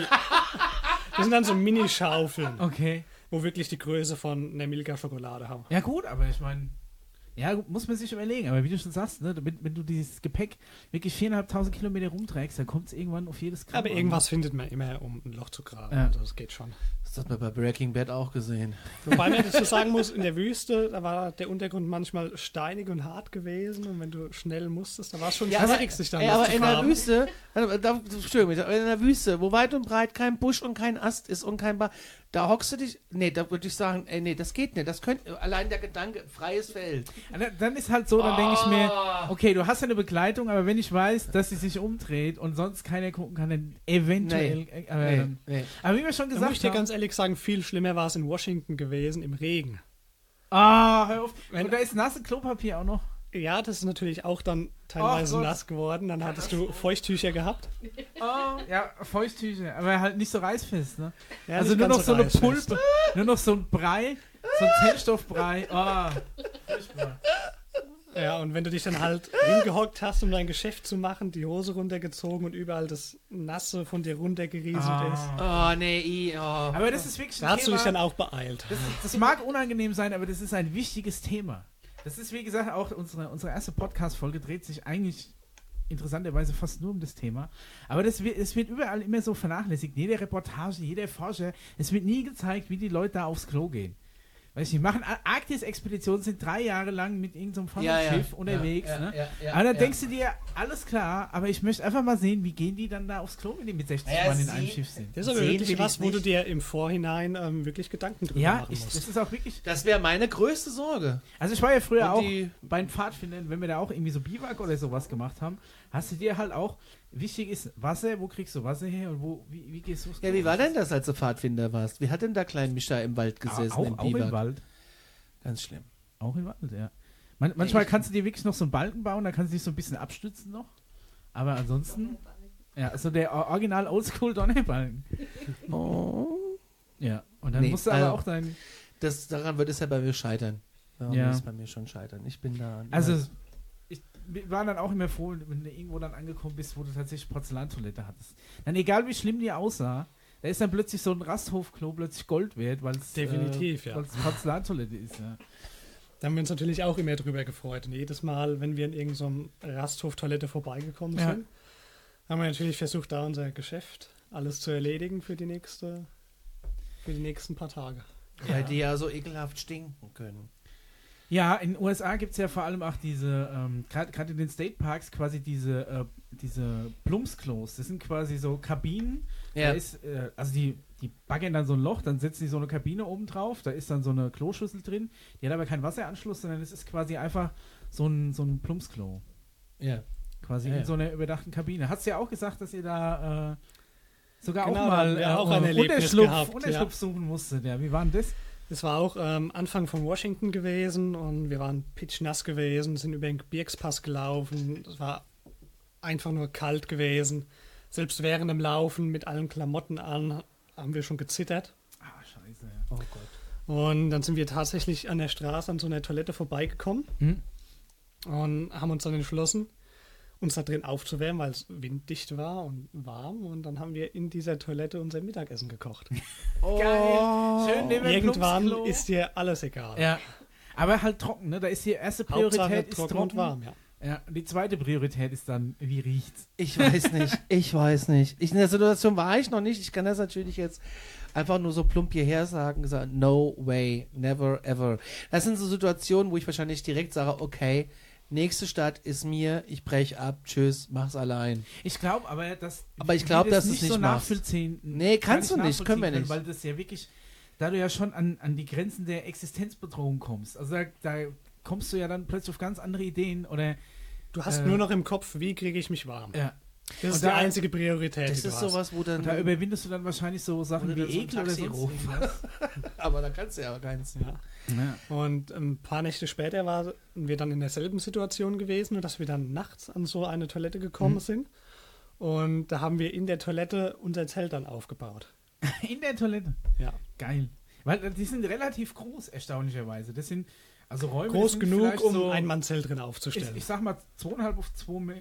Das sind dann so Mini-Schaufeln, Okay. wo wirklich die Größe von einer Milka-Schokolade haben. Ja gut, aber ich meine, ja, muss man sich überlegen. Aber wie du schon sagst, ne, wenn du dieses Gepäck wirklich 4.500 Kilometer rumträgst, dann kommt es irgendwann auf jedes Gramm Aber an. irgendwas findet man immer, um ein Loch zu graben. Ja. Also das geht schon. Das hat man bei Breaking Bad auch gesehen. Wobei man dazu sagen muss, in der Wüste, da war der Untergrund manchmal steinig und hart gewesen und wenn du schnell musstest, da war es schon schwierig, sich dann Ey, das aber zu in der graben. Wüste, Entschuldigung, aber in der Wüste, wo weit und breit kein Busch und kein Ast ist und kein Bar, da hockst du dich, nee, da würde ich sagen, ey, nee, das geht nicht, das könnte, allein der Gedanke, freies Feld. Dann ist halt so, dann denke ich mir, okay, du hast ja eine Begleitung, aber wenn ich weiß, dass sie sich umdreht und sonst keiner gucken kann, dann eventuell. Nee. Aber wie wir schon Da muss gesagt ich dir haben. ganz ehrlich sagen, viel schlimmer war es in Washington gewesen, im Regen. Hör auf. Wenn- Und da ist nasse Klopapier auch noch. Ja, das ist natürlich auch dann teilweise Gott. nass geworden. Dann hattest du Feuchttücher gehabt. Ja, Feuchttücher, aber halt nicht so reißfest, ne? Ja, also nicht nur ganz noch so eine reißfest. Pulpe, nur noch so ein Brei, so ein Zellstoffbrei. Furchtbar. Ja, und wenn du dich dann halt hingehockt hast, um dein Geschäft zu machen, die Hose runtergezogen und überall das Nasse von dir runtergerieselt ist. Oh, nee, Aber das ist wirklich Da ein hast du dich dann Thema, auch beeilt. das mag unangenehm sein, aber das ist ein wichtiges Thema. Das ist, wie gesagt, auch unsere erste Podcast-Folge dreht sich eigentlich interessanterweise fast nur um das Thema. Aber es wird überall immer so vernachlässigt. Jede Reportage, jeder Forscher, es wird nie gezeigt, wie die Leute da aufs Klo gehen. Weiß ich nicht, machen Arktis-Expeditionen, sind 3 Jahre lang mit irgendeinem Schiff unterwegs. Ne? Aber dann denkst du dir, alles klar, aber ich möchte einfach mal sehen, wie gehen die dann da aufs Klo, wenn die mit 60 Mann in einem Schiff sind. Das ist aber Sehen wirklich will was, ich's wo du nicht. dir im Vorhinein wirklich Gedanken drüber Ja, machen musst. das ist auch wirklich. das wäre meine größte Sorge. Also ich war ja früher Und auch die- bei den Pfadfindern, wenn wir da auch irgendwie so Biwak oder sowas gemacht haben, hast du dir halt auch wichtig ist Wasser. Wo kriegst du Wasser her und wie gehst du? Ja, wie war denn das, als du Pfadfinder warst? Wie hat denn da Klein Mischa im Wald gesessen? Auch im Wald. Ganz schlimm. Auch im Wald, ja. Manchmal kannst du dir wirklich noch so einen Balken bauen, da kannst du dich so ein bisschen abstützen noch. Aber ansonsten, ja, also der Original Oldschool Donnerbalken. Oh. Ja, und dann musst du aber auch dein... Daran wird es ja bei mir scheitern. Daran Ja. wird es bei mir schon scheitern. Ich bin da... Also, wir waren dann auch immer froh, wenn du irgendwo dann angekommen bist, wo du tatsächlich Porzellantoilette hattest. Dann egal, wie schlimm die aussah, da ist dann plötzlich so ein Rasthofklo plötzlich Gold wert, weil es Definitiv, ja. Porzellantoilette ist, ja. Da haben wir uns natürlich auch immer drüber gefreut. Und jedes Mal, wenn wir in irgendeiner Rasthof-Toilette vorbeigekommen Ja. sind, haben wir natürlich versucht, da unser Geschäft alles zu erledigen für die nächsten paar Tage. Weil die ja so ekelhaft stinken können. Ja, in den USA gibt es ja vor allem auch diese, gerade in den State Parks, quasi diese Plumpsklos. Das sind quasi so Kabinen. Ja. Da ist, also die baggern dann so ein Loch, dann setzen die so eine Kabine oben drauf, da ist dann so eine Kloschüssel drin. Die hat aber keinen Wasseranschluss, sondern es ist quasi einfach so ein Plumpsklo. Ja. Quasi Ja, in ja. so einer überdachten Kabine. Hast du ja auch gesagt, dass ihr da sogar Genau, auch mal da haben wir auch ein Erlebnis gehabt, Unterschlupf suchen musstet. Ja, wie war denn das? Es war auch Anfang von Washington gewesen und wir waren pitschnass gewesen, sind über den Gebirgspass gelaufen. Es war einfach nur kalt gewesen. Selbst während dem Laufen mit allen Klamotten an haben wir schon gezittert. Ah, scheiße, ja. Oh Gott. Und dann sind wir tatsächlich an der Straße an so einer Toilette vorbeigekommen und haben uns dann entschlossen, uns da drin aufzuwärmen, weil es winddicht war und warm. Und dann haben wir in dieser Toilette unser Mittagessen gekocht. Geil. Schön neben dem Irgendwann Plumpsklo. ist dir alles egal. Ja. Aber halt trocken, ne? Da ist die erste Hauptsache Priorität ist trocken trocken. und warm, ja. Ja, und die zweite Priorität ist dann, wie riecht's? Ich weiß nicht. In der Situation war ich noch nicht. Ich kann das natürlich jetzt einfach nur so plump hierher sagen, gesagt, no way, never, ever. Das sind so Situationen, wo ich wahrscheinlich direkt sage, okay, nächste Stadt ist mir, ich brech ab, tschüss, mach's allein. Ich glaube aber, dass Ich glaube, dass wir du es nicht so machst. nachvollziehen. Nee, kannst du nicht, nachvollziehen können wir nicht. Weil das ja wirklich, da du ja schon an die Grenzen der Existenzbedrohung kommst. Also da kommst du ja dann plötzlich auf ganz andere Ideen oder Du hast nur noch im Kopf, wie kriege ich mich warm. ja. Das Und ist da- die einzige Priorität, Das die du ist hast. sowas, wo dann... Und da überwindest du dann wahrscheinlich so Sachen Oder wie dann so ein Ekel oder Taxi sonst rufen. irgendwas. aber da kannst du ja keins. Ja. Ja. Und ein paar Nächte später waren wir dann in derselben Situation gewesen, nur dass wir dann nachts an so eine Toilette gekommen sind. Und da haben wir in der Toilette unser Zelt dann aufgebaut. In der Toilette. Ja. Geil. Weil die sind relativ groß, erstaunlicherweise. Das sind also Räume, die Groß sind genug, vielleicht um so, ein Mannzelt drin aufzustellen. ich sag mal 2,5 auf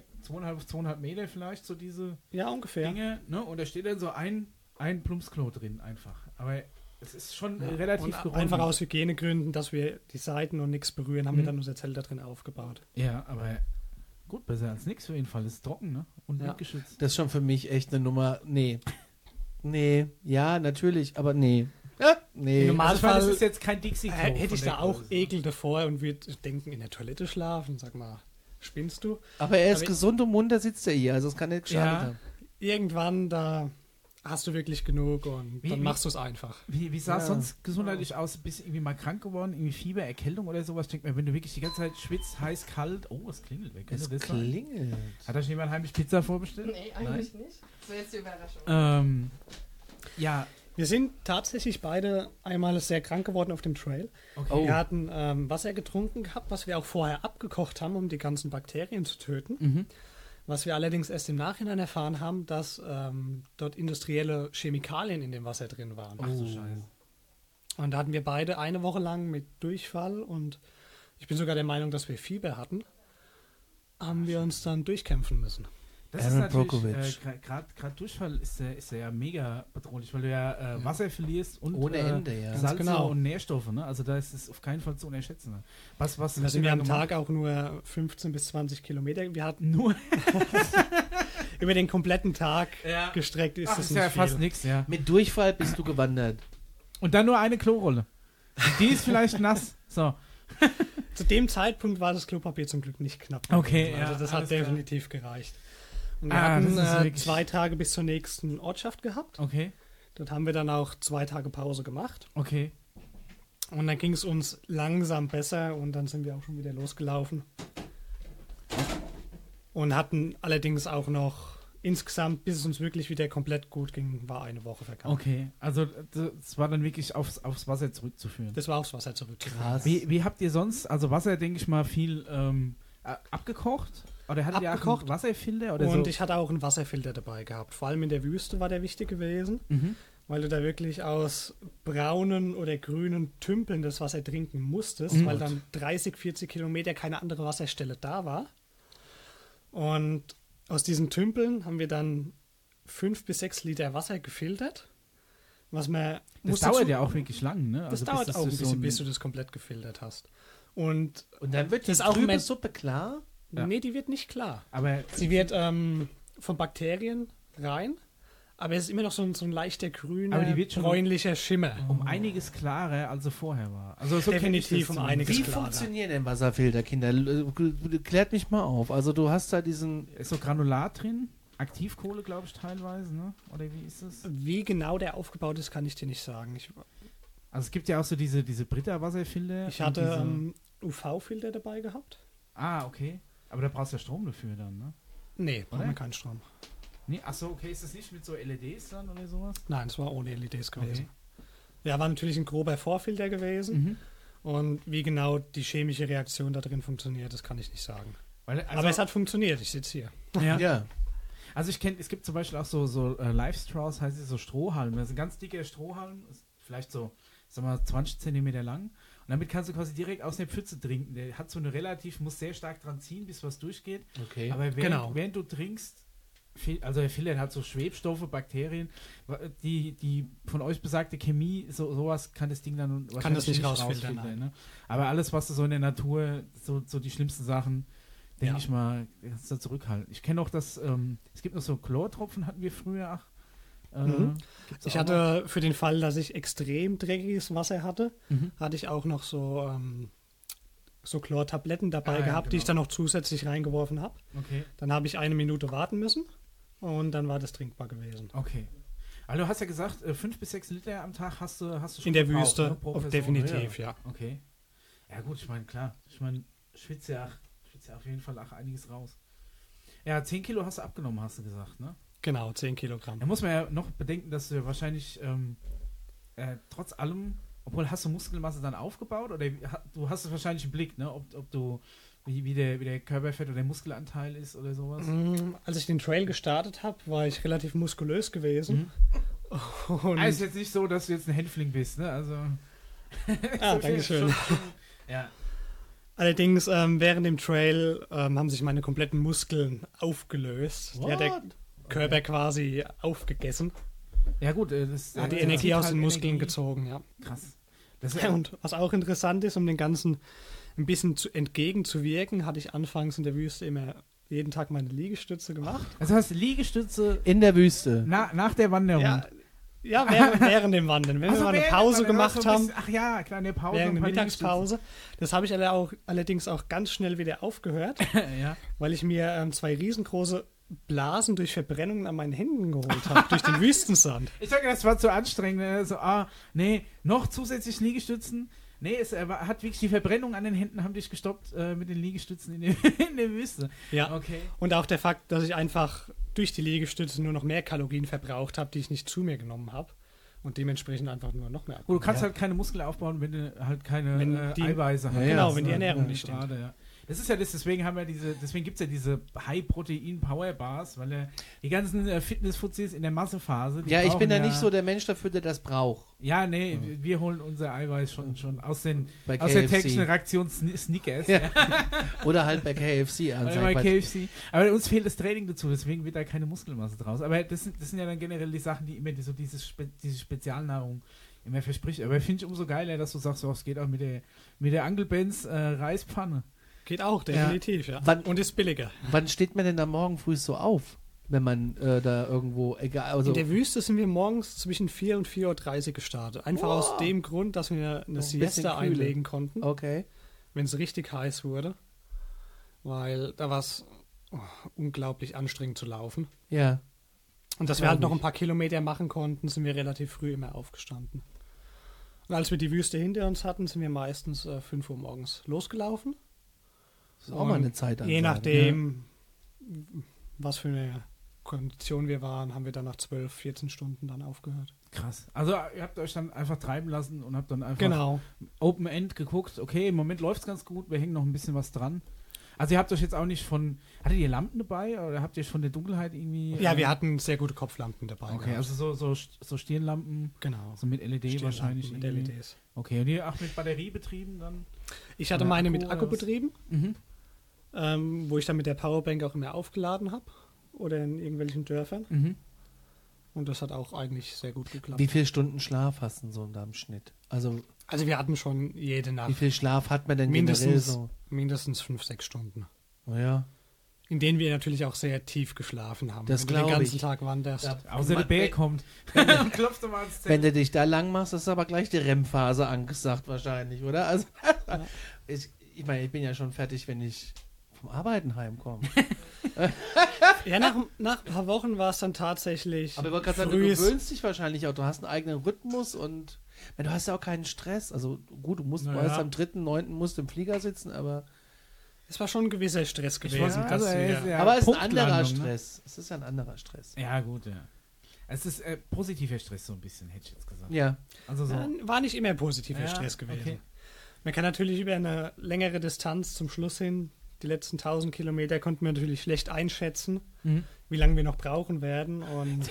2,5 Meter vielleicht, so diese Ja, ungefähr. Dinge, ne? Und da steht dann so ein Plumpsklo drin einfach. Aber es ist schon Ja. relativ Und geräumig. einfach aus Hygienegründen, dass wir die Seiten und nichts berühren, haben wir dann unser Zelt da drin aufgebaut. Ja, aber gut, besser als nichts auf jeden Fall. Es ist trocken, ne? Und Ja. windgeschützt. Das ist schon für mich echt eine Nummer, nee. Nee, ja, natürlich, aber nee. Ja, nee. Im Also ich meine, Normalfall das ist jetzt kein Dixie-Klo. hätte von ich der da auch Größe. Ekel davor und würde denken, in der Toilette schlafen. Sag mal, spinnst du? Aber er ist Aber- gesund und munter sitzt er hier, also es kann nicht geschadet Ja. haben. Irgendwann, da hast du wirklich genug und dann Wie- machst du es einfach. Wie sah es Ja. sonst gesundheitlich aus? Bist du irgendwie mal krank geworden? Irgendwie Fieber, Erkältung oder sowas? Ich denke mir, wenn du wirklich die ganze Zeit schwitzt, heiß, kalt. Oh, es klingelt. Wer könnte Es das sein? klingelt. Hat euch jemand heimlich Pizza vorbestellt? Nee, eigentlich nicht. Das wäre jetzt die Überraschung. Ja, Wir sind tatsächlich beide einmal sehr krank geworden auf dem Trail. okay. Oh. Wir hatten Wasser getrunken gehabt, was wir auch vorher abgekocht haben, um die ganzen Bakterien zu töten. Mhm. Was wir allerdings erst im Nachhinein erfahren haben, dass dort industrielle Chemikalien in dem Wasser drin waren. Ach so Scheiße. Und da hatten wir beide eine Woche lang mit Durchfall und ich bin sogar der Meinung, dass wir Fieber hatten, haben wir uns dann durchkämpfen müssen. Das Aaron ist natürlich, Brockovich. gerade Durchfall ist der ja mega bedrohlich, weil du ja Wasser verlierst und Ohne Ende, ja. Salze Ganz genau. und Nährstoffe. Ne? Also da ist es auf keinen Fall zu unterschätzen. Ne? Was Da sind wir am Tag auch nur 15 bis 20 Kilometer. Wir hatten nur über den kompletten Tag Ja. gestreckt, ist Ach, das ist nicht ja viel. fast nichts, ja. Mit Durchfall bist du gewandert. Und dann nur eine Klorolle. Und die ist vielleicht nass. So. Zu dem Zeitpunkt war das Klopapier zum Glück nicht knapp. Okay, also ja, das alles hat definitiv gereicht. Und wir Ah, hatten das ist wirklich- 2 Tage bis zur nächsten Ortschaft gehabt. Okay, Dort haben wir dann auch 2 Tage Pause gemacht. okay. Und dann ging es uns langsam besser und dann sind wir auch schon wieder losgelaufen. Und hatten allerdings auch noch insgesamt, bis es uns wirklich wieder komplett gut ging, war eine Woche vergangen. Okay, also das war dann wirklich aufs Wasser zurückzuführen. Das war aufs Wasser zurückzuführen. Krass. Wie habt ihr sonst, also Wasser, denke ich mal, viel abgekocht? Oder hattet ihr auch Abgekocht. einen Wasserfilter? Oder Und so? ich hatte auch einen Wasserfilter dabei gehabt. Vor allem in der Wüste war der wichtig gewesen, weil du da wirklich aus braunen oder grünen Tümpeln das Wasser trinken musstest, weil dann 30, 40 Kilometer keine andere Wasserstelle da war. Und aus diesen Tümpeln haben wir dann 5 bis 6 Liter Wasser gefiltert. Was man Das dauert ja auch wirklich lang, ne? Das Also dauert bis auch ein so bisschen, bis du das komplett gefiltert hast. Und dann wird das die auch trübe mit- Suppe klar. Ja. nee, die wird nicht klar. Aber Sie wird von Bakterien rein, aber es ist immer noch so ein leichter grüner, Aber die wird schon- bräunlicher Schimmer. um einiges klarer, als sie vorher war. Also so kenn ich Definitiv das um zumindest. einiges Wie klarer. funktionieren denn Wasserfilter, Kinder? Klärt mich mal auf. Also du hast da diesen... Ist so Granulat drin? Aktivkohle, glaube ich, teilweise, ne? Oder wie ist das? Wie genau der aufgebaut ist, kann ich dir nicht sagen. Also es gibt ja auch so diese Brita-Wasserfilter. Ich und hatte diese- UV-Filter dabei gehabt. okay. Aber da brauchst du ja Strom dafür dann, ne? Nee, braucht Oder? man keinen Strom. Nee, achso, okay. Ist das nicht mit so LEDs dann oder sowas? Nein, es war ohne LEDs gewesen. Okay. Ja, war natürlich ein grober Vorfilter gewesen. Und wie genau die chemische Reaktion da drin funktioniert, das kann ich nicht sagen. Weil, also, Aber es hat funktioniert, ich sitze hier. ja. Ja. Also ich kenne, es gibt zum Beispiel auch so Live Straws, heißt es so Strohhalme. Das ist ein ganz dicker Strohhalm, ist vielleicht so, sag mal, 20 Zentimeter lang. Und damit kannst du quasi direkt aus der Pfütze trinken. Der hat so eine muss sehr stark dran ziehen, bis was durchgeht. Okay. Aber Genau. während du trinkst, also der Filter hat so Schwebstoffe, Bakterien, die von euch besagte Chemie, sowas kann das Ding dann Kann das nicht wahrscheinlich rausfiltern, nein. ne? Aber alles, was du so in der Natur, so die schlimmsten Sachen, denke Ja. ich mal, kannst du zurückhalten. Ich kenne auch das, es gibt noch so Chlortropfen, hatten wir früher. Gibt's Ich auch hatte für den Fall, dass ich extrem dreckiges Wasser hatte, Mhm. hatte ich auch noch so Chlortabletten dabei Ja, gehabt, die ich genau. dann noch zusätzlich reingeworfen habe. mal. Okay, Dann habe ich 1 Minute warten müssen und dann war das trinkbar gewesen. okay. Also du hast ja gesagt, 5 bis 6 Liter am Tag hast du schon In der verbraucht, Wüste, ne, pro Person. definitiv, ja. Okay. Ja gut, ich meine, klar. Ich meine, schwitze ja auf jeden Fall auch einiges raus. Ja, 10 Kilo hast du abgenommen, hast du gesagt, ne? Genau, 10 Kilogramm. Da muss man ja noch bedenken, dass du ja wahrscheinlich trotz allem, obwohl hast du Muskelmasse dann aufgebaut oder du hast es wahrscheinlich im Blick, ne? Ob du, wie der Körperfett oder der Muskelanteil ist oder sowas. Als ich den Trail gestartet habe, war ich relativ muskulös gewesen. Und Also ist jetzt nicht so, dass du jetzt ein Hänfling bist, ne? Also. danke schön. Ja. Allerdings während dem Trail haben sich meine kompletten Muskeln aufgelöst. Die hat der Körper quasi aufgegessen. Ja gut, das Hat die das Energie zieht aus halt den Muskeln Energie. gezogen, ja. Krass. Das Ja, und was auch interessant ist, um den Ganzen ein bisschen entgegenzuwirken, hatte ich anfangs in der Wüste immer jeden Tag meine Liegestütze gemacht. das heißt Liegestütze In der Wüste. nach der Wanderung. Ja, während dem Wandern. Wenn Also wir mal eine während- Pause weil da war gemacht so ein haben, bisschen- Ach ja, kleine Pause. während ein der paar Mittagspause. Das habe ich allerdings auch ganz schnell wieder aufgehört, Liegestütze. Ja. weil ich mir 2 riesengroße Blasen durch Verbrennungen an meinen Händen geholt habe, durch den Wüstensand. Ich sage, das war zu anstrengend. Ne? So, nee, noch zusätzlich Liegestützen. Nee, es hat wirklich die Verbrennung an den Händen haben dich gestoppt mit den Liegestützen in der Wüste. Ja. Okay. Und auch der Fakt, dass ich einfach durch die Liegestütze nur noch mehr Kalorien verbraucht habe, die ich nicht zu mir genommen habe. Und dementsprechend einfach nur noch mehr. Gut, du kannst halt keine Muskeln aufbauen, wenn du halt keine Wenn die- Eiweiße hast. genau, Das wenn die ist Ernährung nicht stimmt. schade, ja. Das ist ja das, deswegen gibt es ja diese High-Protein-Power-Bars, weil die ganzen Fitness-Fuzis in der Massephase, die Ja, ich bin da brauchen nicht so der Mensch dafür, der das braucht. Ja, nee, wir holen unser Eiweiß schon aus der KFC. täglichen Reaktion Snickers. Ja. Oder halt bei KFC. Oder bei KFC. Aber uns fehlt das Training dazu, deswegen wird da keine Muskelmasse draus. Aber das sind ja dann generell die Sachen, die immer diese Spezialnahrung immer verspricht. Aber finde ich umso geiler, dass du sagst, es geht auch mit der Uncle-Benz Reispfanne. Geht auch, definitiv, ja. Wann- Und ist billiger. Wann steht man denn da morgen früh so auf? Wenn man da irgendwo, egal, also In der Wüste sind wir morgens zwischen 4 und 4:30 Uhr gestartet. Einfach aus dem Grund, dass wir eine bisschen Siesta kühle. einlegen konnten, okay. wenn es richtig heiß wurde. Weil da war es unglaublich anstrengend zu laufen. Ja. Und dass wir halt noch ein paar Kilometer machen konnten, sind wir relativ früh immer aufgestanden. Und als wir die Wüste hinter uns hatten, sind wir meistens 5 Uhr morgens losgelaufen. Das ist auch mal eine Zeit. Je nachdem, was für eine Kondition wir waren, haben wir dann nach 12, 14 Stunden dann aufgehört. Krass. Also ihr habt euch dann einfach treiben lassen und habt dann einfach Genau. Open End geguckt, okay, im Moment läuft es ganz gut, wir hängen noch ein bisschen was dran. Also ihr habt euch jetzt auch nicht hattet ihr Lampen dabei oder habt ihr von der Dunkelheit irgendwie... Ja, wir hatten sehr gute Kopflampen dabei. Okay, also so Stirnlampen, genau. so mit LED Stirnlampen wahrscheinlich. mit irgendwie. LEDs. Okay, und ihr auch mit Batterie betrieben dann? Ich hatte Oder meine Akku mit oder Akku was? betrieben, wo ich dann mit der Powerbank auch immer aufgeladen habe oder in irgendwelchen Dörfern. Mhm. Und das hat auch eigentlich sehr gut geklappt. Wie viele Stunden Schlaf hast du so in deinem Schnitt? Also, Also wir hatten schon jede wie Nacht viel Schlaf hat man denn generell mindestens, so? mindestens 5, 6 Stunden. Naja. In denen wir natürlich auch sehr tief geschlafen haben. Das Wenn du den glaub ganzen ich. Tag wanderst. Ja. Außer der Bär kommt und klopft mal ans Wenn Zelt. du dich da lang machst, ist aber gleich die REM-Phase angesagt wahrscheinlich, oder? Also, ich meine, ich bin ja schon fertig, wenn ich vom Arbeiten heimkomme. Ja, nach ein paar Wochen war es dann tatsächlich Aber ich wollte gerade sagen, du frühes- gewöhnst dich wahrscheinlich auch. Du hast einen eigenen Rhythmus und du hast ja auch keinen Stress. Also gut, du musst Naja. meist am 3., 9. musst im Flieger sitzen, aber Es war schon ein gewisser Stress Ich gewesen. weiß, also, dass er wir- ist ja aber es ist ein Punktlandung, anderer ne? Stress. Es ist ja ein anderer Stress. Ja, gut, ja. Es ist positiver Stress so ein bisschen, hätte ich jetzt gesagt. Ja. Also so. War nicht immer positiver Ja, Stress gewesen. okay. Man kann natürlich über eine längere Distanz zum Schluss hin, die letzten 1000 Kilometer, konnten wir natürlich schlecht einschätzen, Mhm. wie lange wir noch brauchen werden. Und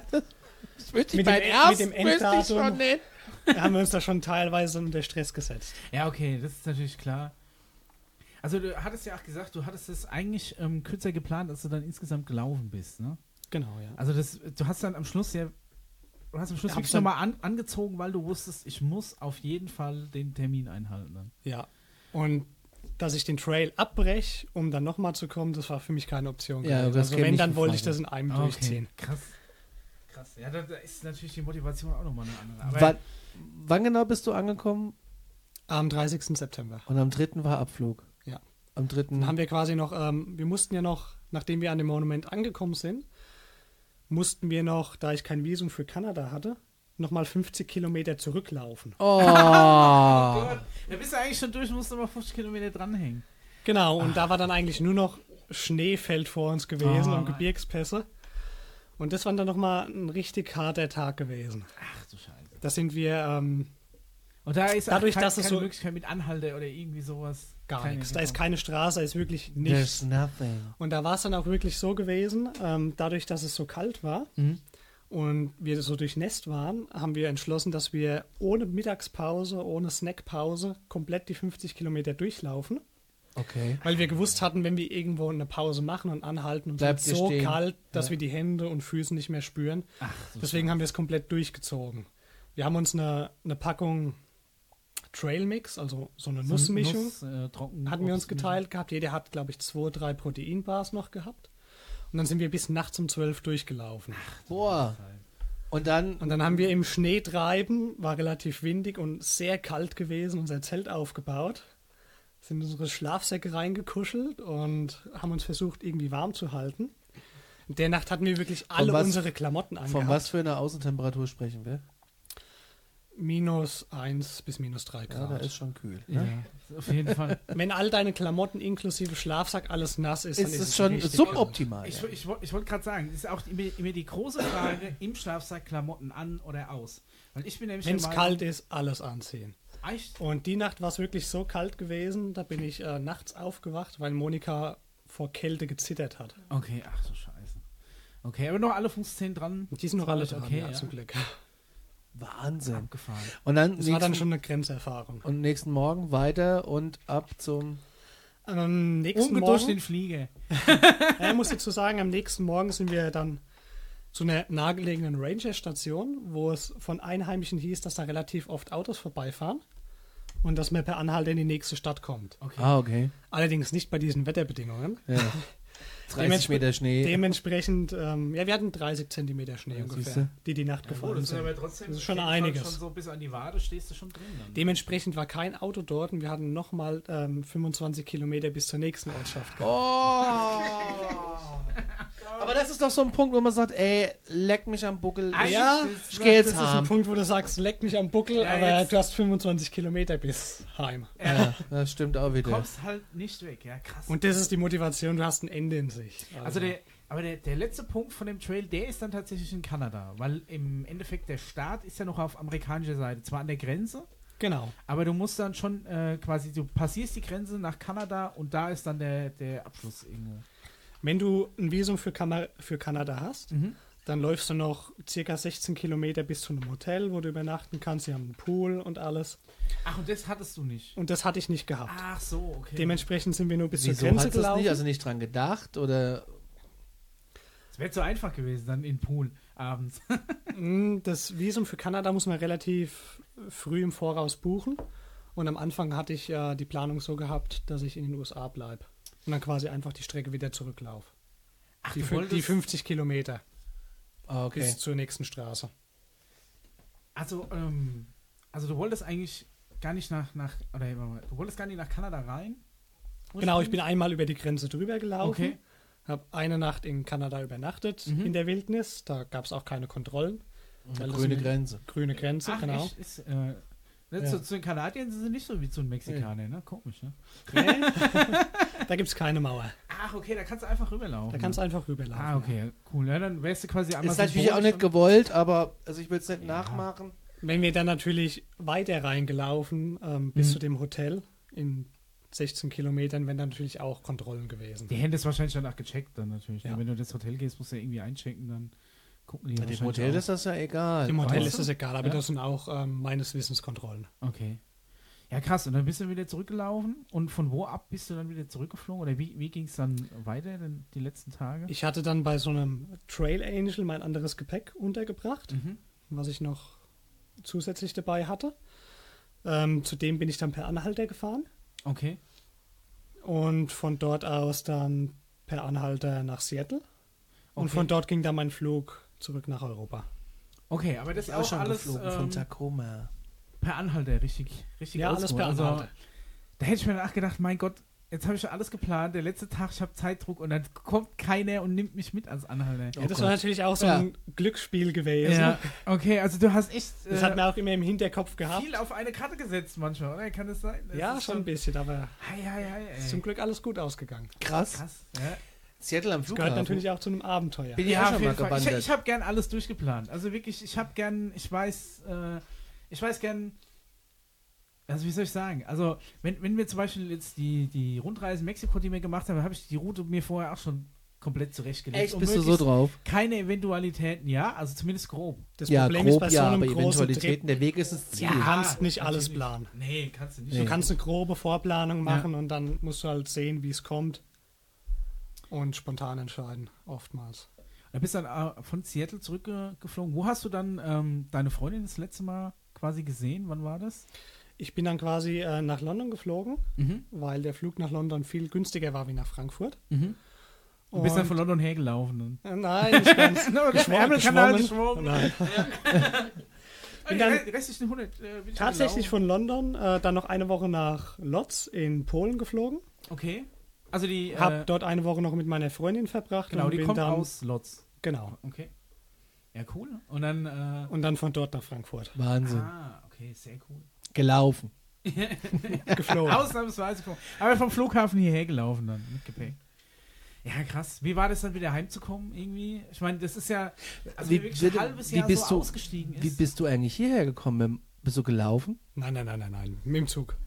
Das wüsste Mit ich dem- beim ersten mit dem wüsste ich Enddatum. schon nicht. da haben wir uns da schon teilweise unter Stress gesetzt. Ja, okay, das ist natürlich klar. Also du hattest ja auch gesagt, du hattest es eigentlich kürzer geplant, als du dann insgesamt gelaufen bist, ne? Genau, ja. Also du hast dann am Schluss Ja, wirklich hab's nochmal angezogen, weil du wusstest, ich muss auf jeden Fall den Termin einhalten dann. Ja. Und dass ich den Trail abbreche, um dann nochmal zu kommen, das war für mich keine Option. Ja, gewesen. das Also käme wenn, nicht dann in wollte ich Frage. das in einem durchziehen. Krass. Krass. Ja, da ist natürlich die Motivation auch nochmal eine andere. Aber Wann genau bist du angekommen? Am 30. September. Und am 3. war Abflug. Ja. Am 3. Dann haben wir quasi noch, wir mussten ja noch, nachdem wir an dem Monument angekommen sind, mussten wir noch, da ich kein Visum für Kanada hatte, nochmal 50 Kilometer zurücklaufen. Oh. da bist du eigentlich schon durch, musst aber 50 Kilometer dranhängen. Genau, und da war dann eigentlich nur noch Schneefeld vor uns gewesen Oh, und nein. Gebirgspässe. Und das war dann nochmal ein richtig harter Tag gewesen. Ach du Scheiße. Da sind wir Und da ist Dadurch, auch dass es keine so- Möglichkeit mit Anhalter oder irgendwie sowas. gar keine nichts. Da ist gekommen. keine Straße, da ist wirklich There's nichts. nothing. Und da war es dann auch wirklich so gewesen, dadurch, dass es so kalt war Mhm. und wir so durchnässt waren, haben wir entschlossen, dass wir ohne Mittagspause, ohne Snackpause komplett die 50 Kilometer durchlaufen. Okay. Weil wir gewusst hatten, wenn wir irgendwo eine Pause machen und anhalten und es Bleibt wird ihr so stehen. kalt, dass Ja. wir die Hände und Füße nicht mehr spüren. Ach, so Deswegen haben wir es komplett durchgezogen. Wir haben uns eine Packung Trail Mix, also so eine Nussmischung, trocken. hatten wir uns geteilt gehabt. Jeder hat, glaube ich, 2, 3 Proteinbars noch gehabt. Und dann sind wir bis nachts um 12 durchgelaufen. Boah. Und dann, Und dann haben wir im Schneetreiben, war relativ windig und sehr kalt gewesen, unser Zelt aufgebaut. Sind in unsere Schlafsäcke reingekuschelt und haben uns versucht, irgendwie warm zu halten. In der Nacht hatten wir wirklich alle was- unsere Klamotten von angehabt. was für einer Außentemperatur sprechen wir? -1 bis -3 Ja, Grad. da ist schon kühl. Ja, Ne? auf jeden Fall. Wenn all deine Klamotten inklusive Schlafsack alles nass ist, dann Ist ist es schon richtig suboptimal. Ich, ja. ich wollte gerade sagen, das ist auch immer die große Frage, im Schlafsack Klamotten an oder aus. Weil ich bin nämlich Wenn es der Meinung- kalt ist, alles anziehen. Echt? Und die Nacht war es wirklich so kalt gewesen, da bin ich nachts aufgewacht, weil Monika vor Kälte gezittert hat. Okay, ach so Scheiße. Okay, aber noch alle Fußzähne dran. Die sind noch alle dran, okay, ja, ja. zum Glück. Wahnsinn. Abgefahren. Und dann Das war dann nächsten, schon eine Grenzerfahrung. und nächsten Morgen weiter und ab zum. Am nächsten Unge durch Morgen, den Flieger. ich muss dazu sagen, am nächsten Morgen sind wir dann zu einer nahegelegenen Ranger-Station, wo es von Einheimischen hieß, dass da relativ oft Autos vorbeifahren und dass man per Anhalter in die nächste Stadt kommt. Okay. Ah, okay. Allerdings nicht bei diesen Wetterbedingungen. Ja. 30 Meter Schnee. Dementsprechend, ja, wir hatten 30 Zentimeter Schnee Ja, ungefähr, siehste. die Nacht Oh, gefallen das ist sind. aber trotzdem Das ist schon auf jeden Fall einiges. Schon so bis an die Wade stehst du schon drin dann. Dementsprechend war kein Auto dort und wir hatten nochmal 25 Kilometer bis zur nächsten Ortschaft. Oh! Aber das ist doch so ein Punkt, wo man sagt, ey, leck mich am Buckel. Ja, ich geh jetzt das ist ein heim. Punkt, wo du sagst, leck mich am Buckel, Ja, aber jetzt- du hast 25 Kilometer bis heim. Ja, das stimmt auch Du wieder. kommst halt nicht weg, ja krass. Und das ist die Motivation, du hast ein Ende in sich. also Aber der letzte Punkt von dem Trail, der ist dann tatsächlich in Kanada, weil im Endeffekt der Start ist ja noch auf amerikanischer Seite, zwar an der Grenze, Genau. aber du musst dann schon quasi, du passierst die Grenze nach Kanada und da ist dann der Abschluss irgendwo. Wenn du ein Visum für Kanada hast, dann läufst du noch circa 16 Kilometer bis zu einem Hotel, wo du übernachten kannst. Sie haben einen Pool und alles. Ach, und das hattest du nicht? Und das hatte ich nicht gehabt. Ach so, okay. Dementsprechend sind wir nur bis zur Wieso Grenze hast du das gelaufen. nicht? Also nicht dran gedacht? Oder Es wäre zu einfach gewesen, dann in den Pool abends. Das Visum für Kanada muss man relativ früh im Voraus buchen. Und am Anfang hatte ich die Planung so gehabt, dass ich in den USA bleibe. Und dann quasi einfach die Strecke wieder zurücklaufe. Ach, Die, du die wolltest- 50 Kilometer okay. bis zur nächsten Straße. Also du wolltest eigentlich gar nicht du wolltest gar nicht nach Kanada rein? Genau, ich bin einmal über die Grenze drüber gelaufen. Okay. Habe eine Nacht in Kanada übernachtet, in der Wildnis. Da gab es auch keine Kontrollen. Weil das Grüne eine Grenze. Grüne Grenze, Ach, genau. echt? Zu den Kanadiern sind sie nicht so wie zu den Mexikanern, ne? Komisch, ne? Da gibt es keine Mauer. Ach, okay, da kannst du einfach rüberlaufen. Da kannst du einfach rüberlaufen. Ah, okay, cool. Ja, dann wärst du quasi einmal Ist natürlich auch nicht symbolisch gewollt, aber also ich will es nicht nachmachen. Wenn wir dann natürlich weiter reingelaufen bis zu dem Hotel in 16 Kilometern, wären dann natürlich auch Kontrollen gewesen. Die Hände ist wahrscheinlich danach gecheckt dann natürlich. Ja. Wenn du ins Hotel gehst, musst du ja irgendwie einchecken, dann gucken die Bei dem wahrscheinlich Hotel auch. ist das ja egal. Im Hotel Weißt ist du? das egal, aber Ja. das sind auch meines Wissens Kontrollen. Okay. Ja, krass. Und dann bist du wieder zurückgelaufen. Und von wo ab bist du dann wieder zurückgeflogen? Oder wie ging es dann weiter, denn die letzten Tage? Ich hatte dann bei so einem Trail Angel mein anderes Gepäck untergebracht, Mhm. was ich noch zusätzlich dabei hatte. Zudem bin ich dann per Anhalter gefahren Okay. und von dort aus dann per Anhalter nach Seattle. Und Okay. von dort ging dann mein Flug zurück nach Europa. Okay, aber das ist Ich auch auch schon alles geflogen von Tacoma. per Anhalter, richtig Ja, alles oldschool. per Also, Anhalter. da hätte ich mir nachgedacht, mein Gott, jetzt habe ich schon alles geplant, der letzte Tag, ich habe Zeitdruck und dann kommt keiner und nimmt mich mit als Anhalter. Ja, das war natürlich auch so Ja. ein Glücksspiel gewesen. Ja, okay, also du hast echt Das hat man auch immer im Hinterkopf gehabt. viel auf eine Karte gesetzt manchmal, oder? Kann das sein? Das Ja, ist schon ein bisschen, aber Ey. ist zum Glück alles gut ausgegangen. Krass. Krass, ja. Seattle am Das Flughafen. gehört natürlich auch zu einem Abenteuer. Bin ich auch Ja, schon auf mal jeden Fall. gewandert. Ich habe gern alles durchgeplant. Also wirklich, ich weiß gern, also wie soll ich sagen, also wenn wir zum Beispiel jetzt die Rundreise in Mexiko, die wir gemacht haben, habe ich die Route mir vorher auch schon komplett zurechtgelegt. Echt, Und bist du so möglichst drauf? keine Eventualitäten, ja, also zumindest grob. Das Ja, Problem grob ist bei so ja, einem aber großen Eventualitäten, Trip, der Weg ist das Ziel. du kannst nicht alles natürlich. planen. Nee, kannst du nicht. Nee. Du kannst eine grobe Vorplanung machen und dann musst du halt sehen, wie es kommt und spontan entscheiden, oftmals. Du bist dann von Seattle zurückgeflogen. Wo hast du dann deine Freundin das letzte Mal quasi gesehen? Wann war das? Ich bin dann quasi nach London geflogen, weil der Flug nach London viel günstiger war wie nach Frankfurt. Du bist dann Und- von London hergelaufen. Nein, nicht ganz. Ärmelkanal geschwommen. Nein. Bin dann- restlichen 100. Bin ich Tatsächlich gelaufen. von London dann noch eine Woche nach Lodz in Polen geflogen. Okay. Also die. Hab dort eine Woche noch mit meiner Freundin verbracht. genau, und die bin kommt dann, aus Lodz. Genau. Okay. Ja, cool. Und dann. Und dann von dort nach Frankfurt Wahnsinn. Okay, sehr cool. Gelaufen. geflogen. Ausnahmsweise. Aber vom Flughafen hierher gelaufen dann mit Gepäck. Ja, krass. Wie war das dann wieder heimzukommen irgendwie? Ich meine, das ist ja. Also Wie- wirklich wie- ein halbes wie Jahr bist so du- ausgestiegen ist. Wie bist du eigentlich hierher gekommen? Bist du gelaufen? Nein. Mit dem Zug.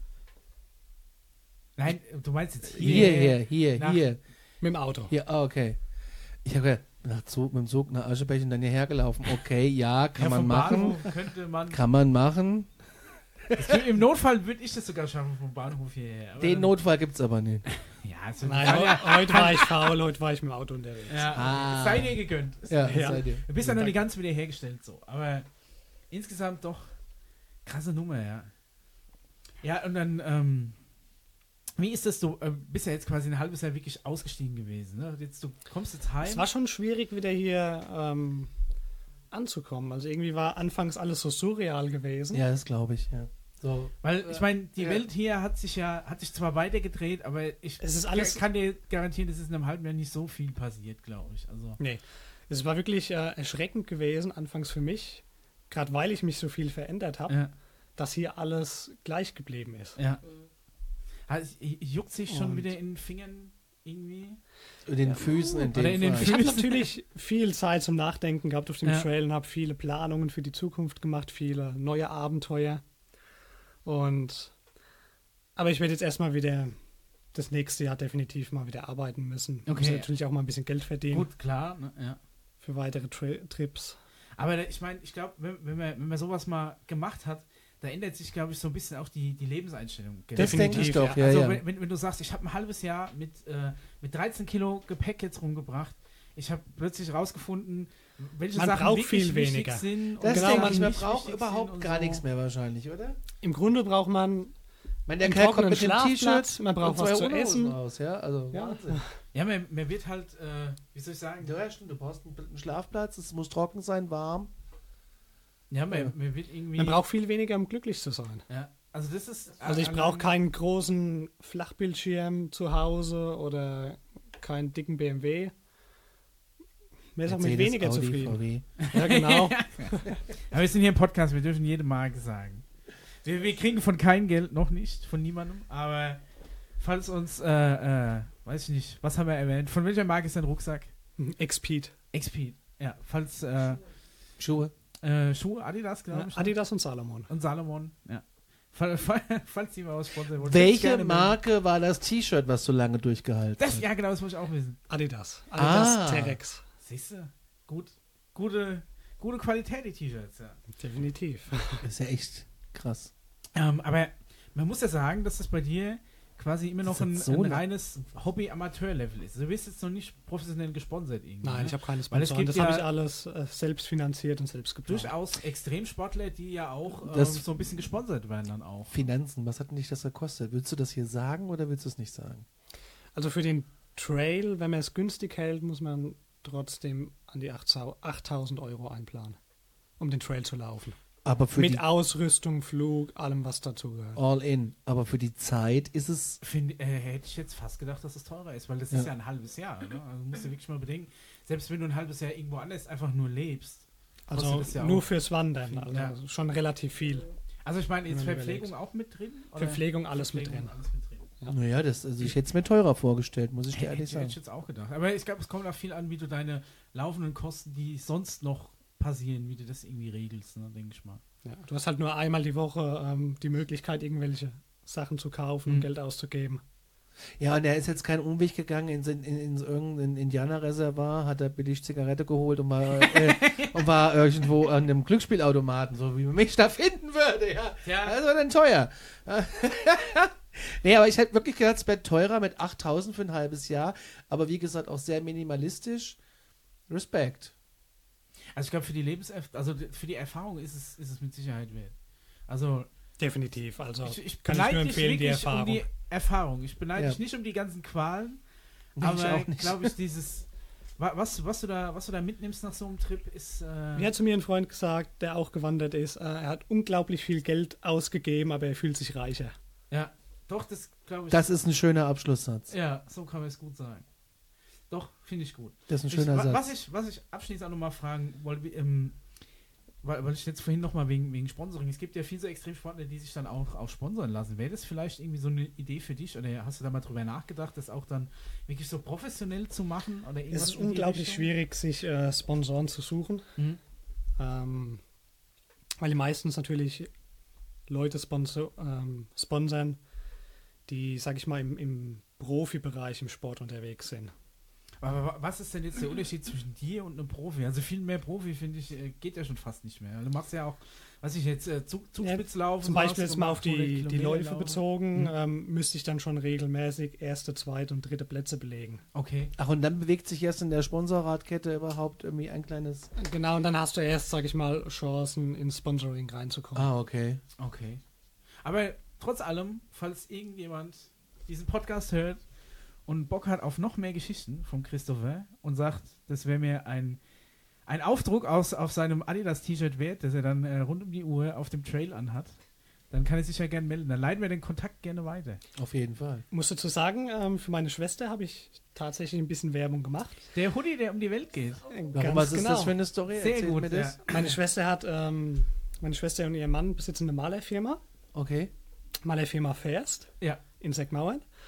Nein, du meinst jetzt Hier. Mit dem Auto. Hier, okay. Ich habe gedacht, mit dem Zug nach Aschebeck und dann hierher gelaufen. Okay, ja, kann man vom machen. Bahnhof könnte man. Kann man machen. Im Notfall würde ich das sogar schaffen vom Bahnhof hierher. aber Den dann- Notfall gibt es aber nicht. Ja, also Nein, heute war ich faul, heute war ich mit dem Auto unterwegs. Ja, Ah. sei dir gegönnt. Ja, Ja. seid ihr. Du bist ja noch nicht ganz wiederhergestellt so. Aber insgesamt doch krasse Nummer, ja. Ja, und dann, wie ist das, du bist ja jetzt quasi ein halbes Jahr wirklich ausgestiegen gewesen, ne? Jetzt, du kommst jetzt heim. Es war schon schwierig, wieder hier anzukommen. Also irgendwie war anfangs alles so surreal gewesen. Ja, das glaube ich, ja. So. Weil, ich meine, die Ja. Welt hier hat sich zwar weitergedreht, aber ich Es ist alles- kann dir garantieren, es ist in einem halben Jahr nicht so viel passiert, glaube ich. Also, Nee, es war wirklich erschreckend gewesen, anfangs für mich, gerade weil ich mich so viel verändert habe, ja. dass hier alles gleich geblieben ist. Ja. Also, juckt sich schon Und- wieder in den Fingern irgendwie. In den Füßen in dem Oder in den Fall. Ich habe natürlich viel Zeit zum Nachdenken gehabt auf dem Trail und habe viele Planungen für die Zukunft gemacht, viele neue Abenteuer. Aber ich werde jetzt erstmal wieder das nächste Jahr definitiv mal wieder arbeiten müssen. Ich muss natürlich auch mal ein bisschen Geld verdienen. Gut, klar. Ne? Ja. Für weitere Trips. Aber ich meine, ich glaube, wenn man sowas mal gemacht hat, da ändert sich, glaube ich, so ein bisschen auch die Lebenseinstellung. Das denke ich doch, ja. Also ja. wenn du sagst, ich habe ein halbes Jahr mit 13 Kilo Gepäck jetzt rumgebracht, ich habe plötzlich rausgefunden, welche Man Sachen braucht wirklich viel wichtig weniger. sind. Das Genau, denke man ich, man nicht braucht wichtig überhaupt sind gar und nichts mehr wahrscheinlich, oder? Im Grunde braucht man Der einen Kerl kommt trockenen mit dem Schlafplatz, T-Shirt man braucht und was 2 zu Unterhosen essen. raus, ja? Also Ja. Wahnsinn. Ja, man wird halt, wie soll ich sagen? Ja, stimmt, du brauchst einen Schlafplatz, es muss trocken sein, warm. Ja, man wird irgendwie... Man braucht viel weniger, um glücklich zu sein. ja, also das ist... Also ich brauche keinen großen Flachbildschirm zu Hause oder keinen dicken BMW. Mehr ist auch mit Mercedes, weniger Audi, zufrieden. VW. Ja, genau. Aber wir sind hier im Podcast, wir dürfen jede Marke sagen. Wir kriegen von kein Geld, noch nicht, von niemandem, aber falls uns, weiß ich nicht, was haben wir erwähnt? Von welcher Marke ist dein Rucksack? Expeed. XP. Ja, falls Schuhe. Schuhe, Adidas, glaube ich. Adidas und Salomon. Und Salomon, ja. Falls die mal was sponsern wollen. Welche Marke war das T-Shirt, was so lange durchgehalten hat? Ja, genau, das muss ich auch wissen. Adidas Ah. Terex. Siehst du? Gute Qualität, die T-Shirts, ja. Definitiv. Das ist ja echt krass. Aber man muss ja sagen, dass das bei dir quasi immer noch Das ist ein jetzt so reines Hobby-Amateur-Level ist. Du wirst jetzt noch nicht professionell gesponsert irgendwie. Nein, ne? ich habe keine Weil es Sponsoren. gibt Das habe ja ich alles selbst finanziert und selbst geplant. durchaus Extremsportler, die ja auch Das- so ein bisschen gesponsert werden dann auch. Finanzen, was hat denn dich das gekostet? Willst du das hier sagen oder willst du es nicht sagen? Also für den Trail, wenn man es günstig hält, muss man trotzdem an die 8.000 Euro einplanen, um den Trail zu laufen. Aber für Mit die Ausrüstung, Flug, allem, was dazu gehört. All in. Aber für die Zeit ist es. Hätte ich jetzt fast gedacht, dass es teurer ist, weil das ist ja ein halbes Jahr. Ne? Also musst du wirklich mal bedenken, selbst wenn du ein halbes Jahr irgendwo anders einfach nur lebst. Also kostet das ja nur auch fürs Wandern, viel, also ja. schon relativ viel. Also ich meine, jetzt Wenn man Verpflegung überlegt. auch mit drin? Verpflegung, alles mit Verpflegung, drin. alles mit drin. Ja. Naja, also ich hätte es mir teurer vorgestellt, muss ich dir Hätte ehrlich ich sagen. jetzt auch gedacht. Aber ich glaube, es kommt auch viel an, wie du deine laufenden Kosten, die sonst noch passieren, wie du das irgendwie regelst, ne, denke ich mal. Ja. Du hast halt nur einmal die Woche die Möglichkeit, irgendwelche Sachen zu kaufen und Mhm. Geld auszugeben. Ja, und er ist jetzt keinen Umweg gegangen in irgendein Indianerreservat, hat er billig Zigarette geholt und war irgendwo an einem Glücksspielautomaten, so wie man mich da finden würde. Ja, Ja. das war dann teuer. Nee, aber ich hätte wirklich gedacht, es wäre teurer mit 8.000 für ein halbes Jahr, aber wie gesagt, auch sehr minimalistisch. Respekt. Also ich glaube, für die Erfahrung ist es mit Sicherheit wert. Also Definitiv. Also ich kann ich beneide nur dich empfehlen, die wirklich Erfahrung. um die Erfahrung. Ich beneide Ja. dich nicht um die ganzen Qualen, Nee, ich aber auch nicht. glaube ich, was du da mitnimmst nach so einem Trip ist Mir hat zu mir ein Freund gesagt, der auch gewandert ist, er hat unglaublich viel Geld ausgegeben, aber er fühlt sich reicher. ja, doch, das glaube ich. Das ist ein schöner Abschlusssatz. Ja, so kann man es gut sagen. Doch, finde ich gut. Das ist ein schöner Satz. Was ich abschließend auch nochmal fragen wollte, weil ich jetzt vorhin nochmal wegen Sponsoring, es gibt ja viele so Extremsportler, die sich dann auch sponsern lassen. Wäre das vielleicht irgendwie so eine Idee für dich oder hast du da mal drüber nachgedacht, das auch dann wirklich so professionell zu machen? Oder Es irgendwas ist in die unglaublich Richtung? schwierig, sich Sponsoren zu suchen, Mhm. weil die meistens natürlich Leute sponsern, die, sag ich mal, im Profibereich im Sport unterwegs sind. Aber was ist denn jetzt der Unterschied zwischen dir und einem Profi? Also viel mehr Profi, finde ich, geht ja schon fast nicht mehr. Du machst ja auch, was ich jetzt, Zugspitzlaufen. Zum Beispiel hast jetzt du mal auf gemacht, oder die Kilometer Läufe laufen. bezogen, müsste ich dann schon regelmäßig erste, zweite und dritte Plätze belegen. Okay. Ach, und dann bewegt sich erst in der Sponsorradkette überhaupt irgendwie ein kleines. Genau, und dann hast du erst, sag ich mal, Chancen, ins Sponsoring reinzukommen. Ah, okay. Okay. Aber trotz allem, falls irgendjemand diesen Podcast hört und Bock hat auf noch mehr Geschichten von Christopher und sagt, das wäre mir ein Aufdruck auf seinem Adidas-T-Shirt wert, das er dann rund um die Uhr auf dem Trail anhat, dann kann er sich ja gerne melden. Dann leiten wir den Kontakt gerne weiter. Auf jeden Fall. Musst dazu sagen, für meine Schwester habe ich tatsächlich ein bisschen Werbung gemacht. Der Hoodie, der um die Welt geht. Warum, was ist das für eine Story? Sehr Erzähl gut, mir das. Meine Schwester und ihr Mann besitzen eine Malerfirma. Okay. Malerfirma First Ja. in Seckmauern.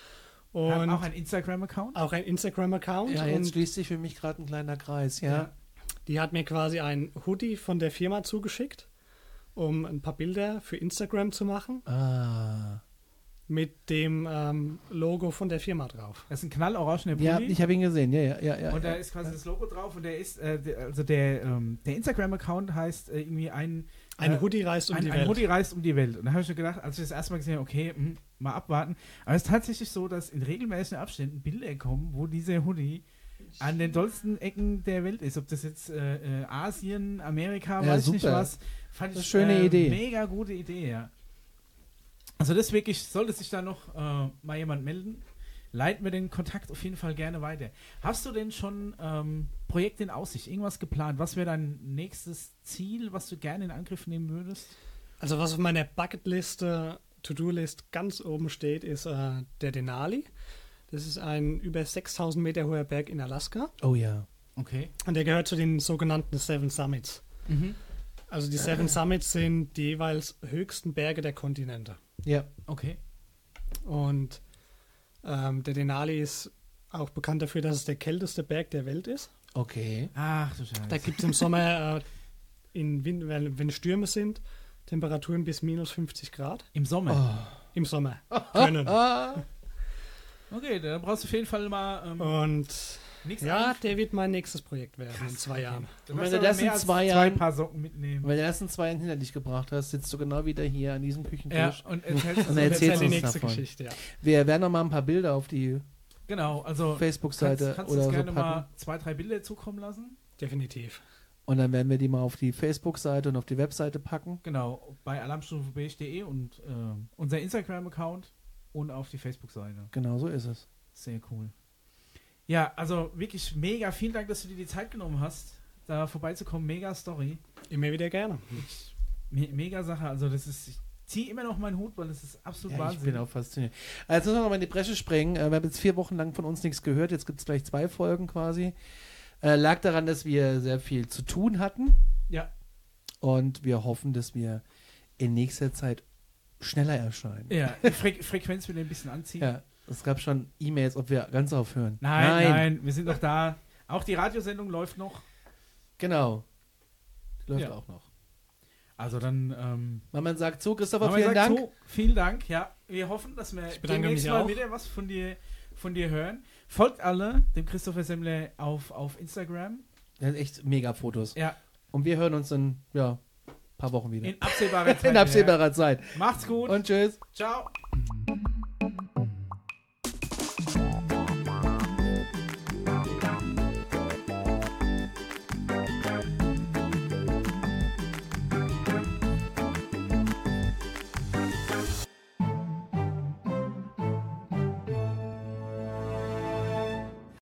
Und auch ein Instagram-Account? auch ein Instagram-Account. Ja, jetzt und schließt sich für mich gerade ein kleiner Kreis, ja. die hat mir quasi ein Hoodie von der Firma zugeschickt, um ein paar Bilder für Instagram zu machen, Ah. mit dem Logo von der Firma drauf. Das ist ein knallorangener Pulli. Ja, ich habe ihn gesehen, ja. Und da ist quasi das Logo drauf und der ist, der Instagram-Account heißt irgendwie ein Hoodie reist um die Welt. Ein Hoodie reist um die Welt. Und da habe ich schon gedacht, als ich das erste Mal gesehen habe, okay, mal abwarten. Aber es ist tatsächlich so, dass in regelmäßigen Abständen Bilder kommen, wo dieser Hoodie an den dollsten Ecken der Welt ist. Ob das jetzt Asien, Amerika, Ja, weiß ich nicht super. was. Fand Das ich ist eine schöne Idee. Mega gute Idee, ja. Also das wirklich, sollte sich da noch mal jemand melden, leiten wir den Kontakt auf jeden Fall gerne weiter. Hast du denn schon Projekte in Aussicht, irgendwas geplant? Was wäre dein nächstes Ziel, was du gerne in Angriff nehmen würdest? Also was auf meiner Bucketliste, To-Do-List ganz oben steht, ist der Denali. Das ist ein über 6000 Meter hoher Berg in Alaska. Oh ja. Okay. Und der gehört zu den sogenannten Seven Summits. Also die Seven Summits sind die jeweils höchsten Berge der Kontinente. Ja. Okay. Und der Denali ist auch bekannt dafür, dass es der kälteste Berg der Welt ist. Okay. Ach du Scheiße. Da gibt es im Sommer, wenn Stürme sind, Temperaturen bis minus 50 Grad. Im Sommer. Im Sommer. Können. Okay, dann brauchst du auf jeden Fall mal Und nichts ja, der wird mein nächstes Projekt werden in 2 Jahren. Du Und musst wenn du aber das in mehr als 2 zwei Jahren- Paar Socken mitnehmen. Weil du das in 2 Jahren hinter dich gebracht hast, sitzt du genau wieder hier an diesem Ja, Küchentisch. und erzählst Und Das erzählst ist ja die uns nächste davon. Geschichte, ja. Wir werden noch mal ein paar Bilder auf die genau, also Facebook-Seite kannst du oder uns so gerne packen. mal 2, 3 Bilder zukommen lassen. Definitiv. Und dann werden wir die mal auf die Facebook-Seite und auf die Webseite packen. Genau, bei alarmstufebeige.de und unser Instagram-Account und auf die Facebook-Seite. Genau so ist es. Sehr cool. Ja, also wirklich mega. Vielen Dank, dass du dir die Zeit genommen hast, da vorbeizukommen. Mega Story. Immer wieder gerne. Mega Sache. Also das ist, ich ziehe immer noch meinen Hut, weil das ist absolut Ja, ich Wahnsinn. bin auch fasziniert. Also jetzt müssen wir noch mal in die Bresche sprengen. Wir haben jetzt 4 Wochen lang von uns nichts gehört. Jetzt gibt es gleich 2 Folgen quasi. Lag daran, dass wir sehr viel zu tun hatten. Ja. Und wir hoffen, dass wir in nächster Zeit schneller erscheinen. Ja, die Frequenz wieder ein bisschen anziehen. Ja, es gab schon E-Mails, ob wir ganz aufhören. Nein, wir sind noch da. Auch die Radiosendung läuft noch. Genau. Die läuft Ja. auch noch. Also dann, Mama sagt so, Christopher, aber vielen sagt Dank. so, vielen Dank. Ja, wir hoffen, dass wir Ich bedanke mich mal auch. wieder was von dir hören. Folgt alle dem Christopher Semmler auf Instagram. Der hat echt mega Fotos. Ja, Und wir hören uns in ein paar Wochen wieder. in absehbarer Zeit. In absehbarer Zeit. Macht's gut. Und tschüss. Ciao.